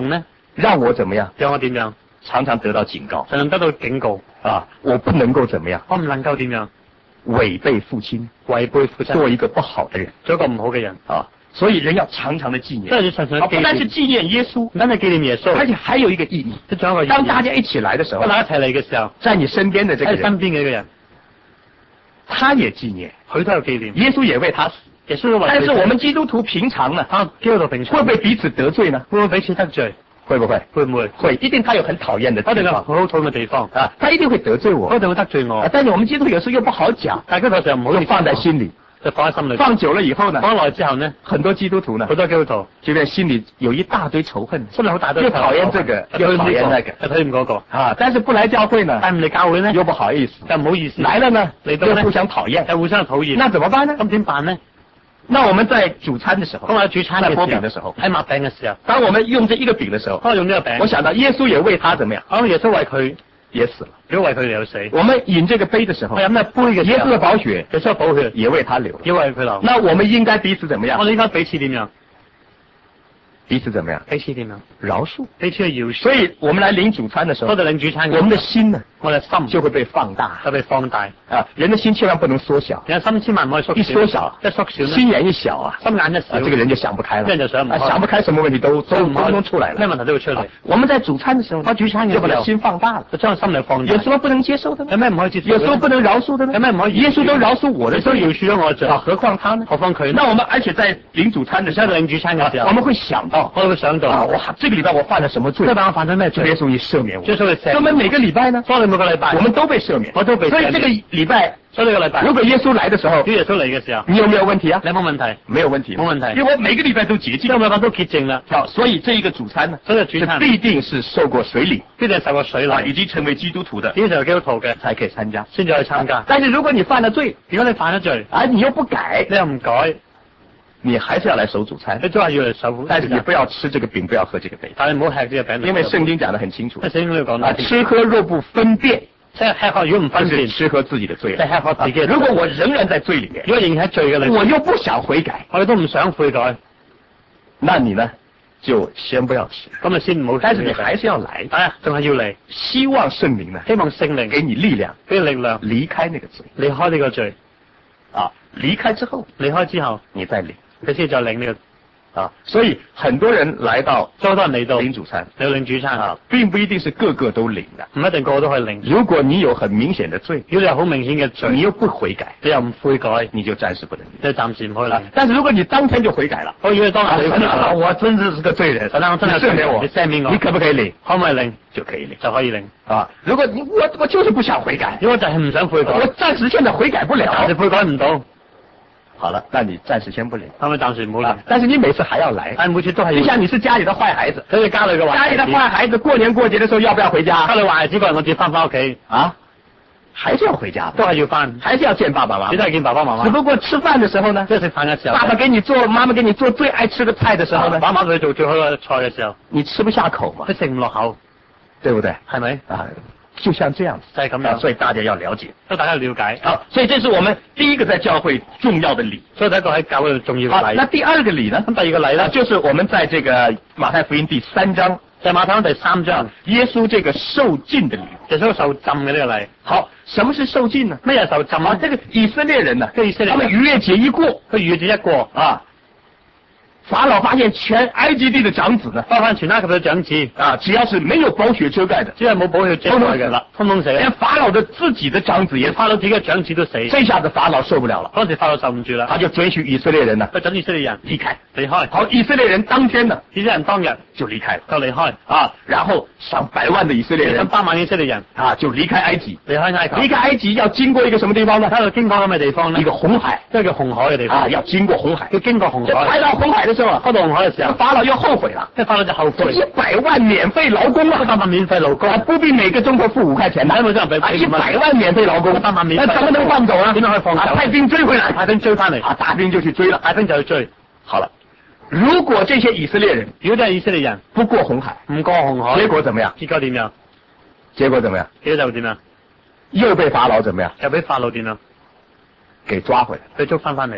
讓我怎麼樣？
讓我點樣？
常常得到警告
才能得到警告。
啊！我不能夠怎麼樣？
我唔能夠點樣？
違背父親，
違背父親，
做一個不好的人，
做一個唔好嘅人
啊！所以人要常常的紀念，
真係要常常
不但是紀念耶穌，
唔單係紀念耶穌，
而且還有一個意義。
仲有一個意義。
當大家一起來的時候，
大家一齊嚟嘅時候，
在你身邊的這個人，
喺身邊嘅一個人，
他也紀念，
佢都有紀念，
耶穌也為他死。
耶穌為，
但是我們基督徒平常呢？
基督徒平常
會不會彼此得罪呢？
會唔會彼此得罪？
會不會？
會唔會？
會，一定他有很討厭的地方，
一定有好討厭嘅地方
啊，他一定會得罪我，
一定會得罪我。
但是我們基督徒有時候又不好講，
大家有時候唔好
就放在心裏，
就放喺心裏。
放久了以後呢？
放耐之後呢？
很多基督徒呢？
好多基督徒，
就變心裏有一大堆仇恨，
心裏好大堆，
又討厭這個，又討厭那個，
又討厭嗰個
啊！但是不來教會呢？
但唔嚟教會呢？
又不好意思，
又唔好意思。
來了呢？
嚟到呢？
又互相討厭，
又互相討厭。
那怎麼辦呢？
咁點辦呢？
那我們在主餐的時候，
當我哋主餐嘅
擘餅的時候，
喺擘餅嘅時候，
當我們用這一個餅的時候，
當我用呢個餅，
我想到耶穌也為他怎麼樣？
哦，耶穌為佢
也死了，
如果為佢流死。
我們飲這個杯的時候，
我飲呢杯嘅時候，
耶穌的寶血，
耶穌嘅寶血
也為他流，
也為佢流。
那我們應該彼此怎麼樣？
我哋應該彼此點樣？
彼此怎麼樣？
彼此點樣？
饒恕，
彼此嘅饒恕。
所以我們來領主餐的時候，
我哋領主餐，
我們的心呢，
我哋心
就會被放大，
就被放大
啊！人的心千萬不能縮小，
人的心千萬唔可以縮小，
一縮小，
一縮小，
心眼一小啊，
心眼一小，
這個人就想不開了，
人就想唔開，
想不開，什麼問題都出來了，
咩問題都會出嚟。
我們在主餐的時候，
主餐
就把心放大了，
就將心嚟放大。
有什麼不能接受的呢？
有咩唔可以接受？
有什麼不能饒恕的呢？
有咩唔可以？
耶穌都饒恕我的罪，
饒恕咗我嘅罪，
何況他呢？
何況佢？
那我們而且在領主餐的時候，
領主餐嘅時候，
我們會想到，
我會想到，
哇，這個禮拜我犯了什麼罪？
這禮拜我犯咗咩罪？
耶穌你赦免我。
耶穌你赦免。
我們每個禮拜呢？
所以每個禮拜，
我們都被赦免，
我都被赦免。
所以這個禮拜，
所以呢個禮拜，
如果耶穌來的時候，
耶穌嚟嘅時候，
你有沒有問題啊？
你有冇問題？
沒有問題，
冇問題，
因為我每個禮拜都潔淨，
每個禮拜都潔淨啦。
好，所以這一個主餐呢，
所以主餐
必定是受過水禮，
必定受過水禮，
已經成為基督徒的，
已經成為基督徒嘅，
才可以參加，
先至可以參加。
但是如果你犯了罪，
如果你犯咗罪，
你又不改，
你又唔改，
你還是要來守主餐，
你都係要嚟守。
但是你不要吃這個餅，不要喝這個杯。
但係你唔好吃呢個餅，
因為聖經講得很清楚。
聖經都講得
吃喝若不分辨，
即係吃喝如果唔分辨，
吃喝自己的罪。
即係吃喝自己。
如果我仍然在罪裏面，
如果仍然喺罪嘅裏面，
我又不想悔改，
我哋都唔想悔改，
那你呢就先不要吃。
咁你先唔好。
但是你還是要來，
仲係要嚟，
希望聖靈呢，
希望聖靈
給你力量，
俾你力量
離開那個罪，
離開呢個罪。
離開之後，你再領。
佢先再領呢個
所以很多人來到，
好多人嚟到
領主餐，
嚟領主餐
並不一定是個個都領的，
唔一定個個都可以領。
如果你有很明顯的罪，
如果你有好明顯嘅罪，
你又不悔改，
你又唔悔改，
你就暫時不能領，
你暫時唔可以領。
但是如果你當天就悔改了，
如果你當日
我真是個罪人，
我真係赦免我，你赦免我，
你可不可以領？
可唔可以領？
就可以領，
就可以領。
如果你我就是不想悔改，
如果就係唔想悔改，
我暫時現在悔改不了，
暫時悔改唔到。
好了，那你暫時先不領，
係咪暫時唔好領？
但是你每次還要來，
每次都係。
就像你是家裏的壞孩子，
所以家裏嘅
壞孩子，過年過節的時候要不要回家？
家裏壞孩子過年過節翻屋企
還是要回家，
都係要翻，
還是要見爸爸媽媽，
都係見爸爸媽媽。
只不過吃飯的時候呢，
即係食飯嘅時候，
爸爸給你做，媽媽給你做最愛吃的菜的時候呢，
媽媽給你做最好嘅菜嘅時候，
你吃不下口嘛，
你食唔落口，
對不對？
係咪？
就像這樣子，
就係咁樣，
所以大家要了解，
所以大家要了解。
所以這是我們第一個在教會重要的禮，
所以第一個喺教會重要嘅禮。
那第二個禮呢？
咁第二個禮呢，
就是我們在這個馬太福音第3章，
在馬太福音第3章，
耶穌這個受浸的禮，
耶穌受浸嘅呢個禮。
好，什麼是受浸呢？
咩係受浸啊？
這個以色列人呢，
他們
逾越節一過，
佢逾越節一過
法老發現全埃及地的長子呢，
發現全埃及的長子
只要是沒有寶血遮蓋的，
只要冇寶血遮蓋嘅啦，通通死。
連法老的自己的長子也，
法老自己嘅長子都死。
這下子法老受不了了，
當時法老受唔住啦，
他就准許以色列人呢，
佢准以色列人
離開。
好，
以色列人當天呢，
以色列人當日
就離開了，
就離開
然後上百萬的以色列人，
上百萬以色列人
就離開埃及，
離開埃及，
離開埃及要經過一個什麼地方呢？
喺度經過咁嘅地方呢？
一個紅海，
即係叫紅海嘅地方
要經過紅海，
要經過紅海。
來到紅海的時候，
開到紅海嘅時候，
法老又後悔了，
即係法老就後悔
，100萬免費勞工啊，100萬免費勞工，不必每個鐘頭付5塊錢，100萬免費勞工，100萬免費，那怎麼能放走啊？點樣可以放走？派兵追回來，派兵追翻嚟，大兵就去追了，大兵就去追。好了，如果這些以色列人，
如果這些以色列人
不過紅海，
唔過紅海，
結果怎麼樣？
結果點樣？
結果怎麼樣？
結果就點樣？
又被法老怎麼樣？
又俾法老點樣？
給抓回來，
被捉翻嚟。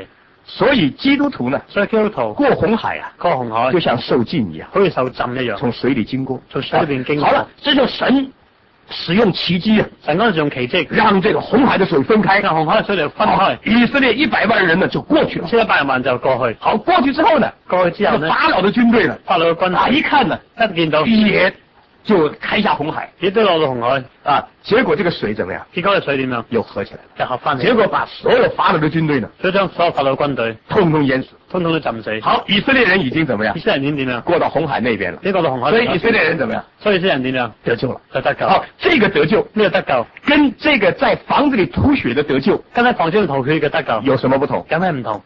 所以基督徒呢，
所以基督徒
过紅海啊，
過紅海
就像受浸一樣，
好似受浸一樣，
從水裏經過，
從水裏邊經過。
好了，這就神使用奇蹟啊，
神嗰陣用奇蹟，
讓這個紅海的水分開，
讓紅海嘅水嚟分開，
以色列100萬人呢就過去了
，100萬就過去。
好，過去之後呢，
過去之後呢，
法老的軍隊呢，
法老嘅軍隊
一看呢，
一見到
也就開下紅海，
亦都落到紅海
啊，結果這個水怎麼樣？
結果嘅水點樣？
又合起來，
就合翻嚟。
結果把所有法老的軍隊呢，
所以將所有法老軍隊
通通淹死，
通通都浸死。
好，以色列人已經怎麼樣？
以色列人點樣？
過到紅海那邊了。
呢個到紅海，
所以以色列人怎麼樣？
所以以色列人點樣？
得救了，
就得救。
好，這個得救，
呢個得救，
跟這個在房子裏吐血的得救，
跟喺房子裏吐血嘅得救
有什麼不同？
有咩唔同？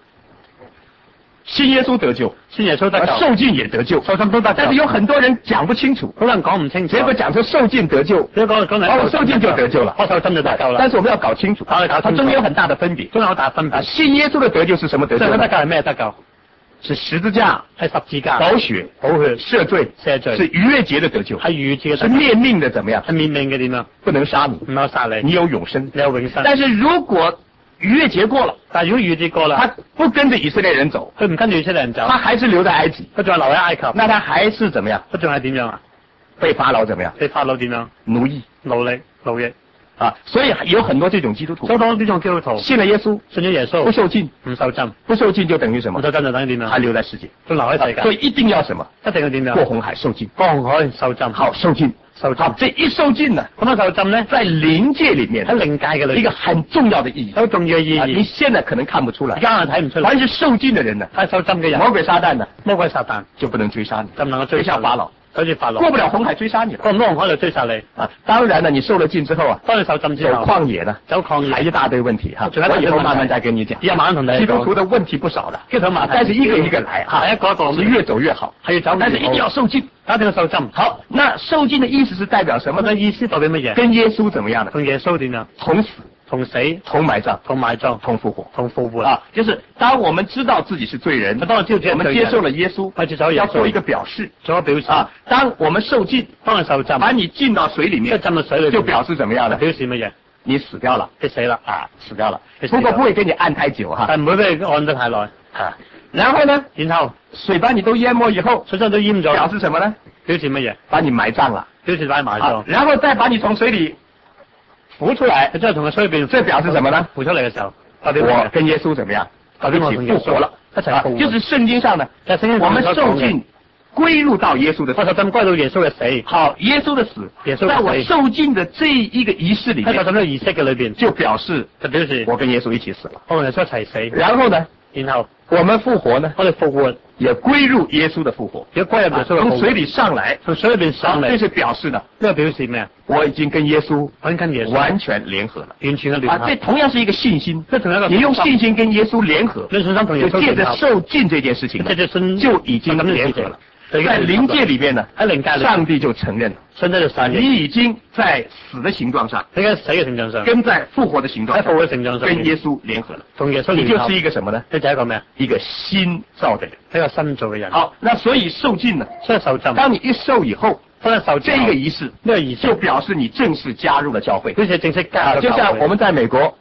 信耶穌得救，
信耶穌得救，
受浸也得救，
受浸都得救。
但是有很多人講不清楚，
好多人講唔清楚。
結果講出受浸得救，
結果講嚟，
受浸就得救了，
受浸就得救了。
但是我們要搞清楚，它中間有很大的分別，
中間有大分別。
信耶穌的得救是什麼得救？
得救係咩得救？
是十字架，
係十字架，
寶血，赦罪，是逾越節的得救，
係逾越節嘅得救，
是滅命的怎麼樣？
係滅命嘅點樣？
不能殺你，
唔能殺你，
你有永生，
你有永生。
但是如果逾越節過了，
但係如果逾越節過了，
他不跟着以色列人走，
佢唔跟住以色列人走，
他還是留在埃及，
佢仲係留喺埃及，
那他還是怎麼樣？
佢仲係點樣啊？
被法老怎麼樣？
被法老點樣？
奴役、
奴役
啊！所以有很多這種基督徒，
好多呢種基督徒
信了耶穌，
信咗耶穌，
不受浸，
唔受浸，
不受浸就等於什麼？
唔受浸就等於點樣？
還留在世界，
仲留喺世界，
所以一定要什麼？
一定要點樣？
過紅海受浸，
過紅海受浸，
好受浸。好，這一受浸呢，
咁啊受浸呢，
在靈界裏面，
喺靈界嘅裏面，
一個很重要的意義，
好重要嘅意義。
你現在可能看不出來，
而家我睇唔出來。
凡是受浸的人呢，
係受浸嘅人，
魔鬼撒旦呢，
魔鬼撒旦
就不能追殺你，
就唔能夠追殺
法老，
好似法老，
過不了紅海追殺你了，
過唔到紅海就追殺你
啊！當然了，你受了浸之後啊，
當你受浸之後，
走曠野呢，
走曠野，
還一大堆問題哈，我以後慢慢再跟你講。
以後慢慢同你講。
基督徒的問題不少的，
但
是一個一個來哈，
一個一個
是越走越好，
係要走，
但是一定要受浸，
一定要受浸。
好，那受浸的意思是代表什麼呢？
意思代表乜嘢？
跟耶穌怎麼樣呢？
同耶穌點樣？
同死。
同死、
同埋葬、
同埋葬、
同復活、
同復活
啊！就是當我們知道自己是罪人，
當我們
接受了耶穌，要做一個表示，
做個表示
啊！當我們受浸，
當我受浸，
把你浸到水裡面，
浸到水裡，
就表示怎麼樣呢？
表示乜嘢？
你死掉了，
你死了
啊，死掉了。不過不會給你按太久哈，
但唔會俾你按得太耐
啊。然後呢？
然後
水把你都淹沒以後，
水都淹咗，
表示什麼呢？
表示乜嘢？
把你埋葬了，
表示把你埋葬。
然後再把你從水裡浮出來，
即係同個水邊，
這表示什麼呢？
浮出嚟嘅時候，
我跟耶穌怎麼樣？一起復活了，
一齊復活。
就是聖經上呢，我們受浸歸入到耶穌的死，
受浸歸到耶穌嘅死。好，
耶穌的死，
耶穌
在我受浸的這一個儀式裡面，
喺受浸嘅儀式嘅裏邊，
就表示我跟耶穌一起死了，
我同耶穌一齊死。
然後呢？
然後
我們復活呢？
我哋復活
也歸入耶穌的復活，
也歸入耶穌嘅復活。
從水裡上來，
從水裏邊上嚟，
這是表示呢？
呢個表示咩啊？
我已經跟耶穌完全聯合了，
完全嘅聯合。
這同樣是一個信心，
這同樣一個
你用信心跟耶穌聯合，
用信心同耶穌
借着受浸這件事情，就已經聯合了。在靈界裡面呢，上帝就承認了，你已經在死的形狀上，跟在復活的形狀上，跟耶穌聯合了，你就是一個什麼呢？一個新造的人，
一個新造嘅人。
好，那所以受浸呢？當你一受以後，這個儀式，就表示你正式加入了教會。
就
像我們在美國，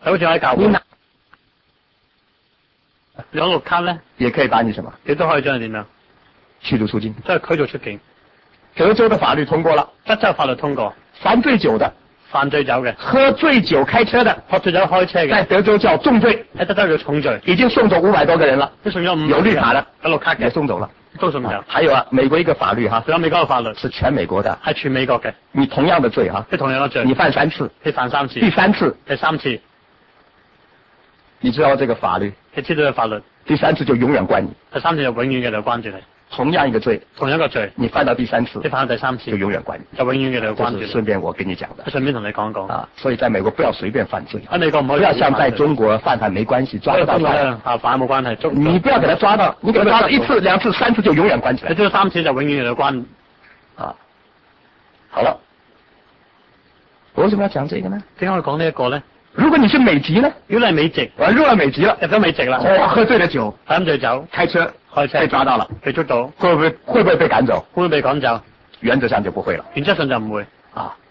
你攞綠卡咧，
也可以把你什麼？
你都可以將佢點樣？
驅逐出境，
即係驅逐出境。
德州的法律通過了，
德州法律通過，
犯醉酒的，
犯醉酒嘅，
喝醉酒開車的，
喝醉酒開車嘅，
在德州叫重罪，
喺德州叫重罪，
已經送走500多個人了，
都送咗500
有綠卡的，
有綠卡嘅
也送走了，
都送走。
還有啊，美國一個法律哈，
仲有美國嘅法律
是全美國的，
係全美國嘅，
你同樣的罪哈，
即同樣嘅罪，
你犯3次，
你犯3次，
第3次，
第3次，
你知道這個法律，
你知道嘅法律，
第3次就永遠關你，
第3次就永遠嘅就關住你。
同樣一個罪，你犯到第3次，
你犯到第3次
就永遠關你，
就永遠嘅就關住你。
順便我跟你講的，
順便同你講講
啊，所以在美國不要隨便犯罪，
喺美國唔可以
不要像在中國犯沒關係，抓得到
犯冇關係，
你不要給他抓到，你給他抓到1次、2次、3次就永遠關起來，
你抓到3次就永遠嘅就關。
啊，好了，我為什麼要講這個呢？
點解我講呢一個呢？
如果你是美籍呢？
如果你係美籍，
入了美籍了，
入咗美籍啦，
喝醉了酒，
飲醉酒，
開車被抓到了，
被捉到，
會不會被趕走？
會唔會被趕走？
原則上就不會了。
原則上就唔會。
啊，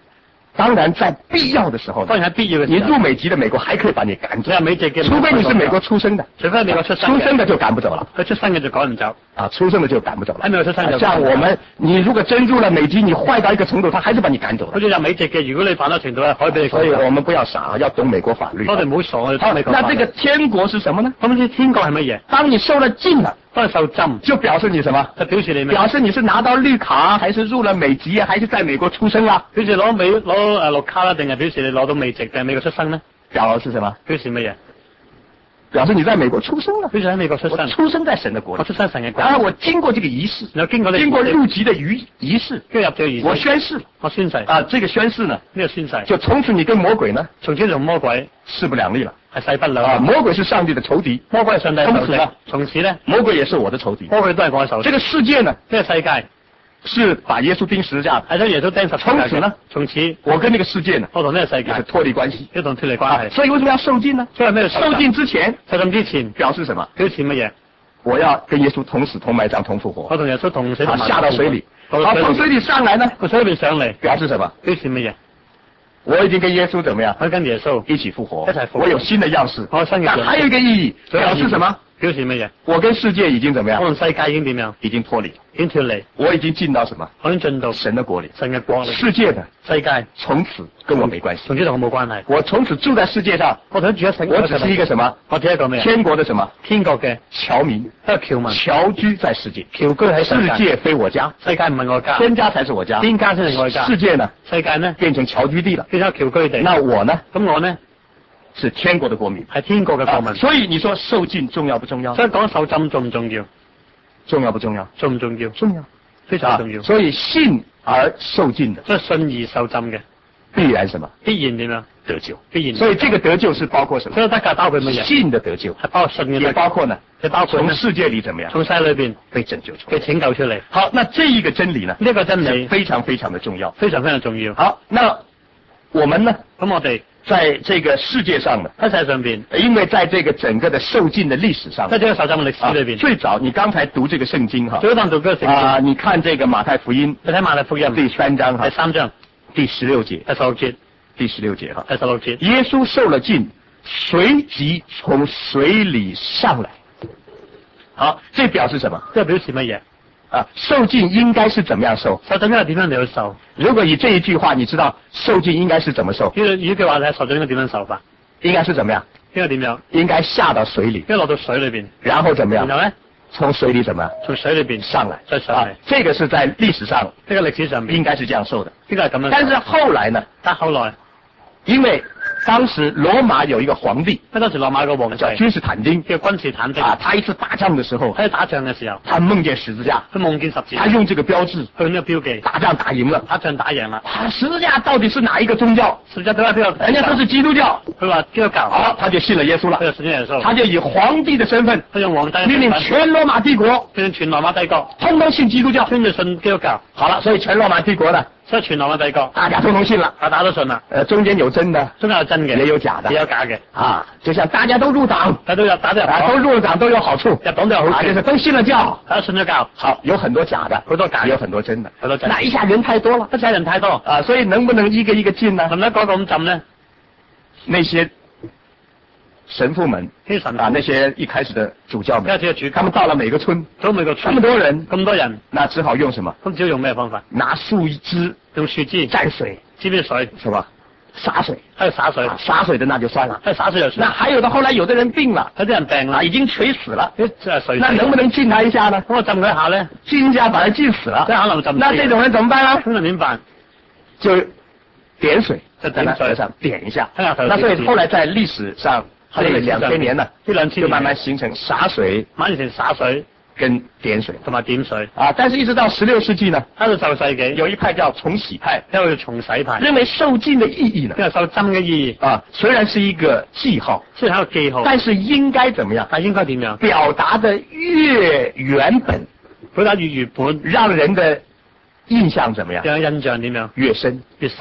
當然在必要的時候呢，
當然喺必要嘅
你
時候，
入美籍的美國還可以把你趕走
你，係美籍嘅，
除非你是美國出生的，
除非美國出生嘅，
出生的就趕不走了。
佢出生嘅就趕唔走，
啊，出生的就趕不走了。
喺美國出生就趕唔走
像我們，你如果真入了美籍，你壞到一個程度，他還是把你趕走了。
好似有美籍嘅，如果你犯咗程度咧，可以俾你
所以
趕走。
我們不要傻，要懂美國法律。
我哋唔好傻，我哋
好
懂美，國法律。
那這個天國是什麼呢？
咁知天國係乜嘢？
當你受了浸了，
當你受浸，
就表示你什麼？
就表示你咩？
表示你是拿到綠卡，還是入了美籍，還是在美國出生啦？
表示攞綠卡啦，定係表示你攞到美籍定係美國出生咧？
表示什麼？
表示乜嘢？
表示你在美國出生了。
表示喺美國出生，
我出生在神的國裏，
我出生神嘅國，
然後我經過這個儀式，
然後經過呢
經過入籍的儀式，
跟住入咗儀式，
我宣誓
我宣誓
啊，這個宣誓呢，
呢個宣誓，
就從此你跟魔鬼呢
從此同魔鬼
勢不兩立了
係勢不兩
啊！
立。
魔鬼是上帝的仇敵，
魔鬼係上帝嘅仇敵
從此呢，
從此咧，
魔鬼也是我的仇敵。
魔鬼都係我嘅仇敵。
這個世界呢，
呢個世界
是把耶穌釘十字架的，
係將耶穌釘十字架嘅
從此呢，
從此
我跟這個世界呢
我同呢個世界
也是脫離關係。
一同脫離關係。
所以為什麼要受浸呢？
所以咩
受浸之前
受浸之前
表示什麼？
表示乜嘢？
我要跟耶穌同死同埋葬同復活。
我同耶穌同死同埋
下到水裏，
到
從水裏上來呢，
個水裏邊上嚟，
表示什麼？
表示乜嘢？
我已經跟耶穌怎麼樣？
我跟耶穌
一起復活，
一齊復活
我有新的樣式。
我有新嘅樣式
但還有一個意義，表示什麼？ 表
示乜嘢？
我跟世界已經怎麼樣？
我同世界已經點樣？
已經脫離，
已經脫離。
我已經進到什麼？
我已經進到
神的國裏。
神嘅國裏。
世界呢？
世界
從此跟我沒關係。
從此同我冇關係。
我從此住在世界上，
我想住喺世界。
我只是一個什麼？
我只係一個咩？
天國的什麼？
天國嘅
僑民，
一個僑民，
僑居在世界，
僑居喺世
世界非我家，
世界唔係我家，
天家才是我家，
天家先係我家。
世界呢？
世界呢？
變成僑居地了，
變成僑居地。
那我呢？
咁我呢？
是天國的國民，
係天國嘅國民。
所以你說受浸重要不重要？
所以講受浸重唔重要？
重要不重要？
重唔重要？
重要，
非常重要。
所以信而受浸的，
所以信而受浸嘅，
必然什麼？
必然點樣？
得救。
必然。
所以這個得救是包括什麼？
所以得救包括乜嘢？
信的得救，
係包括信嘅得救，
也包括呢？
係包括
從世界裏怎麼樣？
從世裏邊
被拯救出來，
被拯救出嚟。
好，那這一個真理呢？
呢個真理
非常非常的重要，
非常非常重要。
好，那我們呢？
咁我哋
在這個世界上呢？
喺世界上邊，
因為在這個整個的受浸的歷史上，
在這個受浸嘅歷史裏邊，
最早你剛才讀這個聖經哈，
最早讀嗰個聖經
你看這個馬太福音，
你睇馬太福音
第3章哈，
第3章
第16節，
第16節，
第16節哈，
第16節，
耶穌受了浸，隨即從水裏上來。好，這表示什麼？
這表示乜嘢？
受浸應該是怎麼樣受？
受浸應該點樣嚟去受？
如果以這一句話，你知道受浸應該是怎麼受？
呢句話你受浸應該點樣受法？
應該是怎麼樣？
應該點樣？
應該下到水裏，
應該落到水裏邊，
然後怎麼樣？
然後呢？
從水裏怎麼樣？
從水裏邊
上來，
再上來。
這個是在歷史上，
這個歷史上
應該是這樣受的，
應該係咁樣受。
但是後來呢？
但後來，
因為當時羅馬有一個皇帝，
當時羅馬個皇帝
叫君士坦丁，
叫君士坦丁
他一次打仗的時候，
喺打仗嘅時候，
他夢見十字架，
佢夢見十字架，
他用這個標誌，
佢呢個標記，
打仗打贏了，
打仗打贏啦。
十字架到底是哪一個宗教？
十字架對邊個？
人家說是基督教，
佢話基督教，
好，他就信了耶穌了，
佢就信耶穌，
他就以皇帝的身份，
佢用皇帝
命令全羅馬帝國，
命令全羅馬帝國，
通通信基督教，
跟住信基督教。
好了，所以全羅馬帝國呢，
所以全羅馬帝國
大家通通信了，
大家都信啦。
中間有真的，
中間有真嘅，
也有假的，
也有假嘅。
就像大家都入黨，
大家都入黨，
都入黨都有好處，
入黨都有好處，
就是都信了教，
大家信咗教。
好，有很多假的，
好多假，
有很多真的，
好多真的。
那一下人太多了，
一下人太多
所以能不能一個一個進呢？
能唔能個個咁浸呢？
那些神父們，那些一開始的主教們，他們到了每個村，
到每個村，
這麼多人，
咁多人，
那只好用什麼？
咁只好用咩方法？
拿樹枝，
用樹枝
蘸水，
知唔知水？
是吧？灑水，
喺度灑水，
灑水的那就算了，
喺灑水就算。
那還有的後來有的人病了，
有啲人病啦，
已經垂死了，
水，
那能不能浸他一下呢？
我浸佢一下呢？
浸一下把他浸死了，
即係可能浸。
那這種人怎麼辦呢？
咁就點辦？
就點水，
就點水
上點一下。
那
所以後來在歷史上，後來2000年呢，就慢慢形成灑水，
慢慢形成灑水
跟點水，
同埋點水。
但是一直到16世紀呢，
到16世紀
有一派叫重洗派，
因為重洗派
認為受浸的意義呢，
因為受浸嘅意義
雖然是一個記號，
雖然係一個記號，
但是應該怎麼樣？
但應該點樣？
表達的越原本，
表達越原本，
讓人的印象怎麼樣？
讓印象點樣？
越深，
越深。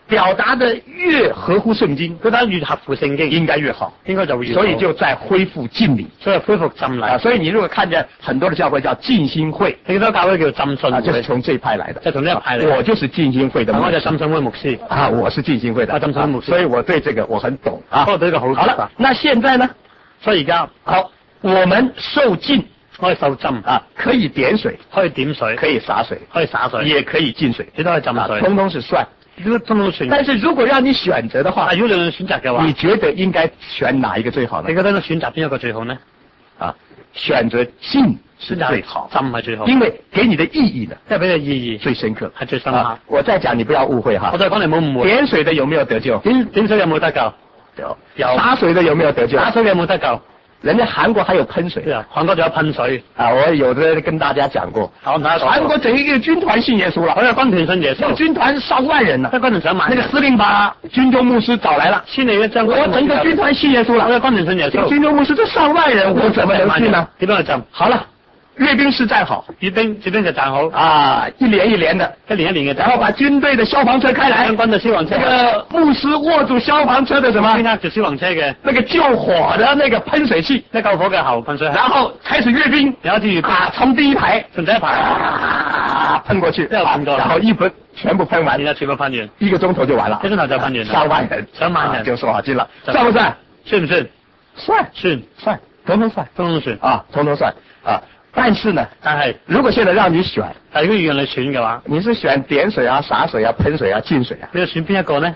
表达的越合乎聖經，
佢得越合乎聖經，
應該越好，
應該就會越好。
所以就在恢復浸禮。
所以恢復浸禮。
所以你如果看見很多的教會叫浸信會，
你都教會叫浸信會，
就是從這一派來的。
就從呢個派嚟。
我就是浸信會的牧師。
我就浸信會牧師。
我是浸信會的。
浸信會牧師。
所以我對這個我很懂啊。
我對這個好。
好了，那現在呢？
所以而家
好，我們受浸。
可以受浸
可以點水，
可以點水，
可以灑水，
可以灑水，
也可以浸水，
你都可以浸水，
通通是算，
通通算。
但是如果讓你選擇的話，
如果你選擇嘅話，
你覺得應該選哪一個最好呢？
你覺得選擇邊一個最好呢？
選擇浸是最好，
浸係最好，
因為給你的意義呢，
即係俾你意義
最深刻，
係最深刻。
我再講，你不要誤會哈。
我再講你唔好誤會。
點水的有沒有得救？
點水有冇得救？有。
灑水的有沒有得救？
灑水有冇得救？
人家韓國還有噴水，
韓國仲有噴水
我有的跟大家講過。韓國整一個軍團信耶穌了，
軍團信耶穌，
軍團上萬人呢，
軍團上萬人。
那個司令把軍中牧師找來了，
千里一張，
我整個軍團信耶穌了，
軍團信耶穌，
軍中牧師這上萬人，我怎麼能信呢？
點樣去浸？
好了。閱兵式站好，
閱兵就站好
一連一連的，
一連一連嘅，
然後把軍隊的消防車開來，
相關的消防車，
那個牧師握住消防車的什麼？
握住消防車嘅
那個救火的那個噴水器，
那救火嘅喉噴水，
然後開始閱兵，
然後就
從第一排，
從第一排
噴過去，
噴過，
然後一噴全部噴完，
然後全部噴完
，1個鐘頭就完了，1個鐘頭就噴完了，上萬人，
上萬人
就說好進了，算不算？
算唔算？
算，統統算，統統算但是呢，如果現在讓你選，
如果讓你選嘅話，
你是選點水啊、灑水啊、噴水啊、浸水啊？
你要選邊一個呢？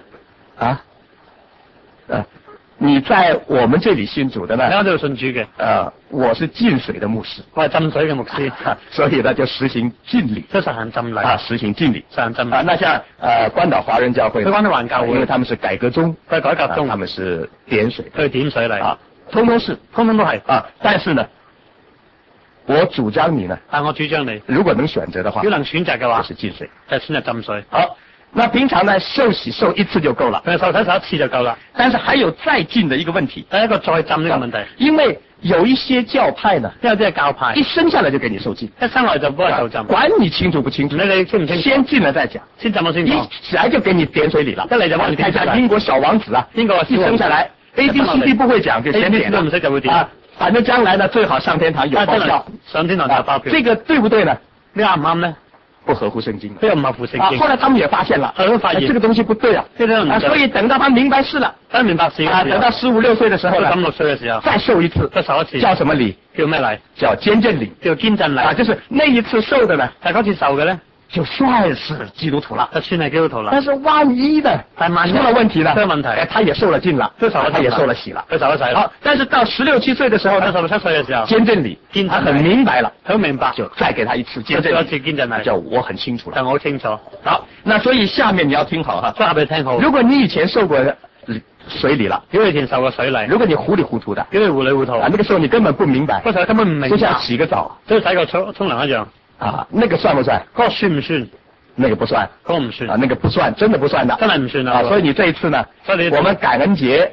你在我們這裡信主的呢？
我就信主嘅。
我是浸水的牧師，
我係浸水嘅牧師，
所以呢就實行浸禮，
即係實行浸禮
實行浸禮，
實行浸禮。
那像關島華人教會，
關島華人教會，
因為他們是改革中，
改革中，
他們是點水，
佢點水嚟
通通都係但是呢。我主張你呢？
但我主張你，
如果能選擇的話，
如果能選擇嘅話，
就是浸水，
就選擇浸水。
好，那平常呢，受洗受一次就夠了，
受洗受一次就夠了。
但是還有再浸的一個問題，
第一個再浸呢個問題，
因為有一些教派呢，
有啲教派
一生下來就給你受浸，
一生來就幫你受浸，
管你清楚不清楚，
你清唔清楚？
先浸了再講，
先浸咗先講，
一來就給你點水禮了，
一嚟就幫你點水禮。
英國小王子啊，
英國
一生下來 ABCD 不會講就先點了，
唔識就會點。
反正將來呢，最好上天堂有報票，
上天堂有報票。
這個對不對呢？
你啱唔啱呢？
不合乎聖經。
這個唔合乎聖經。
後來他們也發現了，這個東西不對啊。所以等到他明白事了，
明白事
等到15、16歲的時候呢
，15、16歲嘅時候，
再受一次，
再受一次，
叫什麼禮？
叫咩禮？
叫堅振禮。
叫堅振禮。
就是那一次受的呢，
嗰次受嘅呢，
就算是基督徒了，
就算係基督徒啦。
但是萬一的，出了問題了，
出了問題，
他也受了浸了，他也受了洗了，
佢受咗洗了。
好，但是到16、17歲的時候呢
，16、17歲嘅時候，
堅振禮，他很明白了，
很明白，
就再給他一次堅振禮，
一次堅振禮，
叫我很清楚了，
但我好清楚。
好，那所以下面你要聽好哈，
下面聽好。
如果你以前受過水禮了，
如果以前受過水禮，
如果你糊裡糊塗的，
如果你糊裡糊塗，
那個時候你根本不明白，
嗰時候根本唔明白，
就像洗個澡，
就洗個沖涼一樣。
那個算不算？
嗰個算唔算？
那個不算，
嗰個唔算
那個不算，真的不算的，
真係唔算啊。
所以你這一次呢，我們感恩節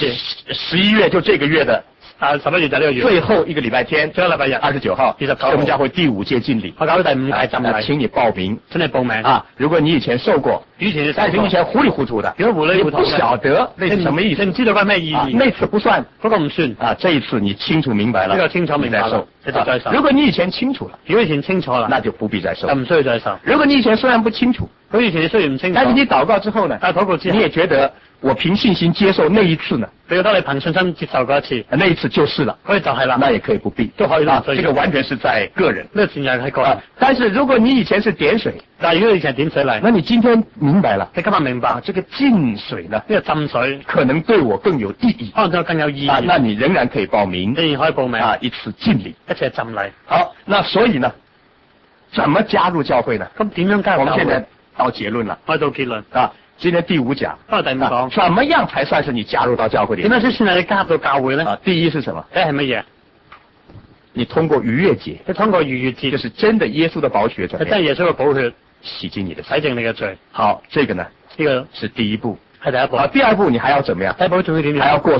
11月就這個月的
11月就呢個月
最後一個禮拜天，
最後禮拜日
29號，我們教會第5屆浸禮，
我教會第5屆浸禮，
請你報名，
請你報名
如果你以前受過，但是以前糊裡糊塗的，
如果糊裡糊塗
不曉得那是什麼意思，
你知道係咩意義？
那次不算，
嗰個唔算
這一次你清楚明白了，
呢個清楚明白了，你就再受。
如果你以前清楚了，
如果以前清楚了，
那就不必再受，
就唔需要再受。
如果你以前雖然不清楚，
佢以前雖然唔清楚，
但是你禱告之後呢，
禱告之後
你也覺得我憑信心接受那一次呢，
你覺得你憑信心接受嗰一次，
那一次就是了，
可以就係啦，
那也可以不必，
都可以啦，
這個完全是在個人，
呢個全係喺個人。
但是如果你以前是點水，
但係如果你以前點水嚟，
那你今天明白了，
你今日明白
這個浸水呢，
呢個浸水
可能對我更有意義，
可能就更有意義，
那你仍然可以報名，
仍然可以報名
一次浸禮，
一次浸禮。
好，那所以呢，怎麼加入教會呢？
咁點樣加入教會？
我們現在到結論了，
開到結論
今天第5講，
第5講，
怎麼樣才算是你加入到教會裏？
點樣先算係你加入到教會呢？
第一是什麼？
第一係乜嘢？
你通過逾越節，
你通過逾越節，
就是真的耶穌的寶血，
真係耶穌嘅寶血
洗淨你的，
洗淨你嘅罪。
好，這個呢，
呢個
是第一步，
係第一步。
第二步你還要怎麼樣？
第二步仲要點樣？
還要過什麼？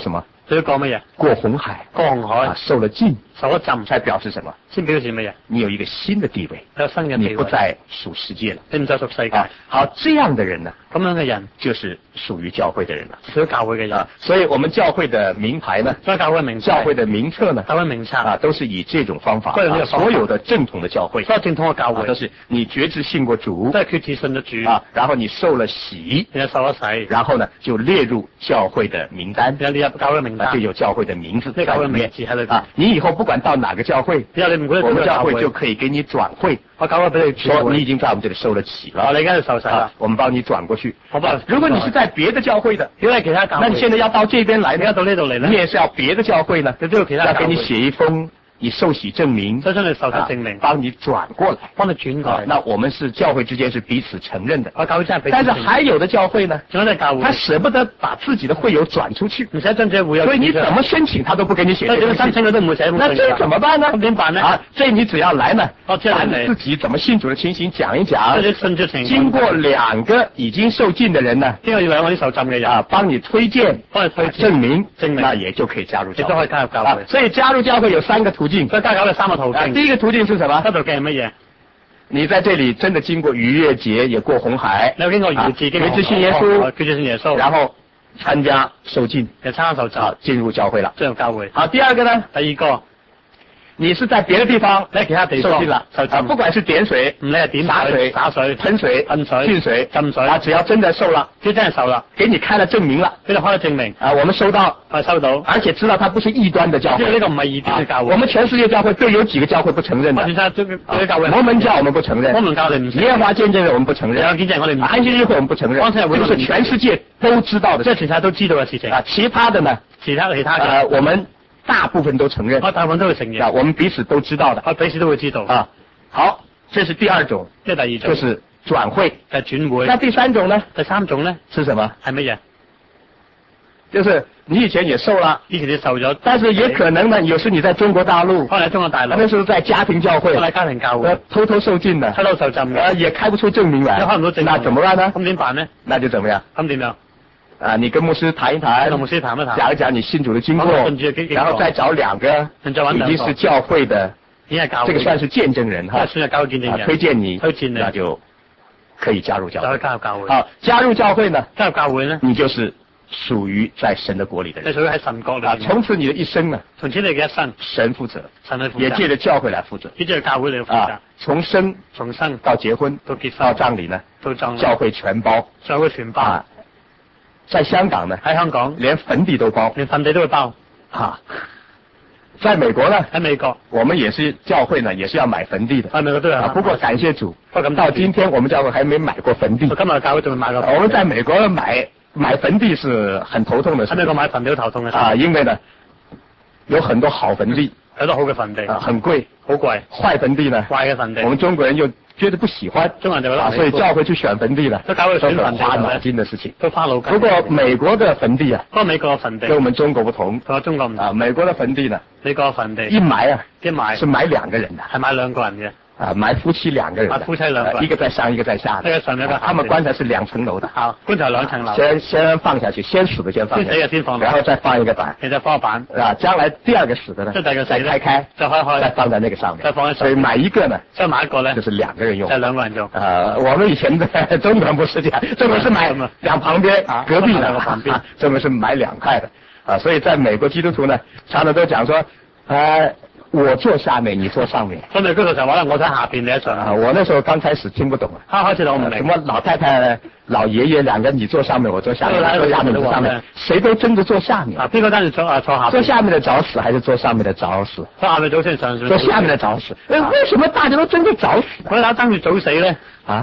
佢都講乜嘢？
過紅海，
過紅海，
受了浸，
受咗浸，
才表示什麼？
先表示乜嘢？
你有一個新的地位，
有新嘅地位，
你不再屬世界了，
你唔再屬世界。
好，這樣的人呢，
咁樣嘅人
就是屬於教會的人了，
屬於教會嘅人。
所以我們教會的名牌呢，
所以教會名
教會的名冊呢，
教會名冊
都是以這種方法，
所
有的正統的教會，
所有正統嘅教會
都是你決志信過主，
都係決志信咗主，
然後你受了洗，
然後受咗洗，
然後呢就列入教會的名單，
列入教會名單，
就有教會的名字，
教會名字喺度。
你以後不管到哪個教會，我們教會就可以給你轉會，
我教會俾你轉會，
說你已經在我們這裡受了洗了，
你而家就受洗啦，
我們幫你轉過去。
好吧，
如果你是在別的教會的，
如果係其他教會，
那你現在要到這邊來，
你要到呢度嚟呢，
你也是要別的教會呢，
你都要其他教會，
要給你寫一封你受洗證明，
將你受洗證明，
幫你轉過來，
幫你轉過來。
那我們是教會之間是彼此承認的，
教會真係彼此。
但是還有的教會呢，
仲有啲教會，
他捨不得把自己的會友轉出去，
唔使將自己會友，
所以你怎麼申請他都不給你寫。
所以點申請佢都唔會寫。
那這怎麼辦呢？
咁點辦呢？
這你只要來呢，
把
你自己怎麼信主的情形講一講，經過兩個已經受浸的人呢，
經過兩個已經受浸嘅人
幫你推薦，證明，那也就可以加入教會。
亦都可以加入教會。
所以加入教會有三個途徑。
所以加入教會有三個途徑。
第一個途徑是什麼？
嗰度嘅係乜嘢？
你在這裡真的經過逾越節，也過紅海，
你有經過逾越節，
決志信耶穌，
決志信耶穌，
然後參加受浸，
參加受浸，
進入教會了。
進入教會。
好，第二個呢？
第二個，
你是在別的地方，
喺其他地方
受浸了，不管是點水，
唔理係點
灑水、噴水、浸水、只要真的受了，
真係受了，
給你開了證明了，
給你開了證明，
我們收到，而且知道它不是異端的教會，
呢個唔係異端嘅教會。
我們全世界教會都有幾個教會不承認的，摩門教我們不承認，
摩門教我哋唔承認，
耶和華見證人我們不承認，安息日會我們不承認，這是全世界都知道的，
這全世界都知道嘅事情。
其他的呢？
其他嘅，
我們大部分都承認，
大部分都會承認，
我們彼此都知道的，
彼此都會知道。
好，這是第二種，
這第二種
就是轉會，
轉會。
那第三種呢？
第三種呢？
是什麼？
係乜嘢？
就是你以前也受了，
以前你受咗，
但是也可能呢，有時你在中國大陸，
後來中國大陸，
那時候在家庭教會，
後來家庭教會，
偷偷受浸的，
偷偷受浸嘅，
也開不出證明來，
開唔到證明，
那怎麼辦呢？
咁點辦呢？
那就怎麼樣？
咁點樣？
你跟牧師談一談，
同牧師談一談，
講一講你信主的經過，然後再找兩個已經是教會的，這個算是見證人哈，
算係教會見證人，
推薦你，那就可以加入教會。
加入教會。
好，加入教會呢？
加入教會呢？
你就是屬於在神的國裏的人。
你屬於喺神國裏面。
從此你的一生呢？
從此你嘅一生，
神負責，
神去負責，
也借着教會來負責，
也借着教會嚟負責。
從生到結婚，
到結婚，
到葬禮呢？
到葬禮，
教會全包。
教會全包。
在香港呢？
喺香港
連墳地都包，
連墳地都會包。
在美國呢？
喺美國，
我們也是教會呢，也是要買墳地的。
喺美國都有。
不過感謝主，到今天我們教會還沒買過墳地。
今日教會仲未買過。
我們在美國買墳地是很頭痛的事。
喺美國買墳地好頭痛嘅。
因為呢，有很多好墳地，
有多好嘅墳地，
很貴，
好貴。
壞墳地呢？
壞嘅墳地，
我們中國人又覺得不喜歡，
中國人就覺得
所以教會去選墳地了，
都教會選墳地，
花腦筋的事情，
都花腦筋。
不過美國的墳地啊，
不過美國嘅墳地
跟我們中國不同，
同我中國唔同。
美國的墳地呢？
美國嘅墳地
一埋是埋兩個人的，
係埋兩個人嘅。
埋夫妻兩個人，
夫妻兩個人，
一個在上，一個在下。他們棺材是2層樓的。
好，棺材2層樓。
先放下去，先死的先放下去。
先死嘅先放。
然後再放一個板。
再放個板。
將來第二個死的呢？再開開。
再開開。
再放在那個上面。
再放喺上面。
所以買一個呢？
再買一個呢？
就是2個人用。
就2個人用。
我們以前在中國不是這樣，中國是買兩旁邊，隔壁兩個旁邊，中國是買2塊的。所以在美國基督徒呢，常常都講說，我坐下面，你坐上面。
所以嗰度就話咧，我喺下邊，你喺上面。
我那時候剛開始聽不懂啊。開始我唔明。什麼老太太、老爺爺兩個，你坐上面，我坐下面。坐下面，坐上面。誰都爭着坐下面。
邊個爭住坐下面？
坐下面的找死，還是坐上面的找死？
坐下面早先上。
坐下面的找死。為什麼大家都爭着找死？
我打爭住早死咧。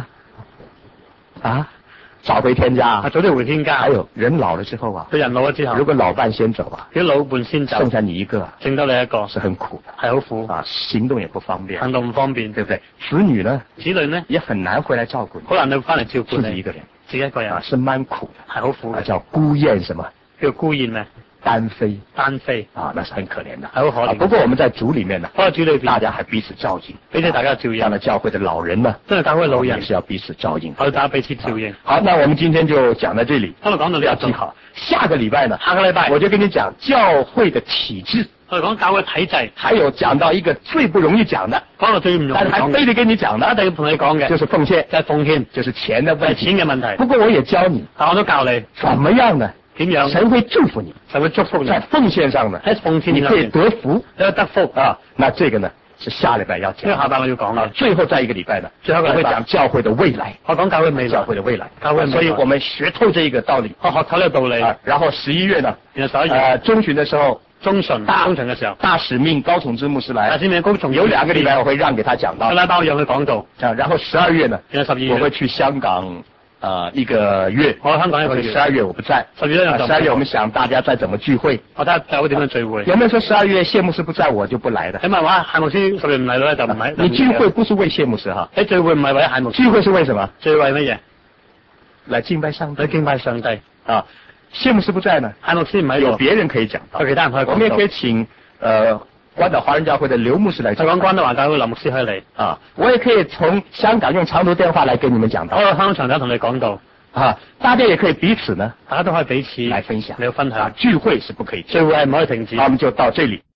早回天家。
早啲回天家。
還有人老了之後啊。
人老咗之後。
如果老伴先走啊。
如果老伴先走。
剩下你一個。
剩到你一個。
是很苦的。
係好苦。
行動也不方便。
行動唔方便，
對不對？子女呢？
子女呢？
也很難回來照顧你。
好難去翻嚟照顧你。
自己一個人。
自己一個人。
是蠻苦的。
係好苦嘅。
叫孤雁什麼？
叫孤雁咩？
單飛啊，那是很可憐的。
係好可憐。
不過我們在主裡面呢，
主裏邊
大家還彼此照應，
彼此大家照應。
當然教會的老人呢，
真係教會老人
也是要彼此照應，
大家彼此照應。
好，那我們今天就講到這裡。
今日講到呢
要記好，下個禮拜呢，
我
就跟你講教會的體制。
我哋講教會體制，
還有講到一個最不容易講的，
講到最唔容易講，
但係還非得跟你講的，
一定要同你講嘅，
就是奉獻，就是錢的問題，
錢嘅問題。
不過我也教你，
但我都教你，
怎麼樣呢？
點樣？
神會祝福你，
神會祝福你，
在奉獻上呢，你可以得福，
得福
啊。那這個呢，是下禮拜要講，
因為下禮拜我要講
啊。最後再一個禮拜呢，我會講教會的未來，
我講教會未來，
教會的未來，所以我們學透這一個道理，
學透呢個道理。
然後11月呢，
然後11月，
中旬的時候。
中旬嘅時候，
大使命高崇之牧師來，
大使命高崇
有2個禮拜我會讓給他講到，
禮拜我讓佢講到，
然後12月呢，
然後12月
我會去香港1個月，
我香港1個月
，12月我不在，12月我們想大家再怎麼聚會，
我睇下教會點樣聚會，
有沒有說12月謝牧師不在我就不來的？
咁話謝牧師10月唔嚟咧就唔係，
你聚會不是為謝牧師哈？
聚會唔係為謝牧師，
聚會是為什麼？
聚會為乜嘢？
來敬拜上帝，
來敬拜上帝
啊。謝牧師不在呢，
謝牧師唔喺度，
有別人可以講到，
有其他人可以講到。
我們也可以請關島華人教會的劉牧師來講。
講關島華人教會劉牧師可以嚟
啊，我也可以從香港用長途電話來跟你們講到。
我用香港長途同你講到
啊，大家也可以彼此呢，
大家都可以彼此
來分享，
嚟分享。
聚會是不可以，
聚會係唔可以停止。
那我們就到這裡。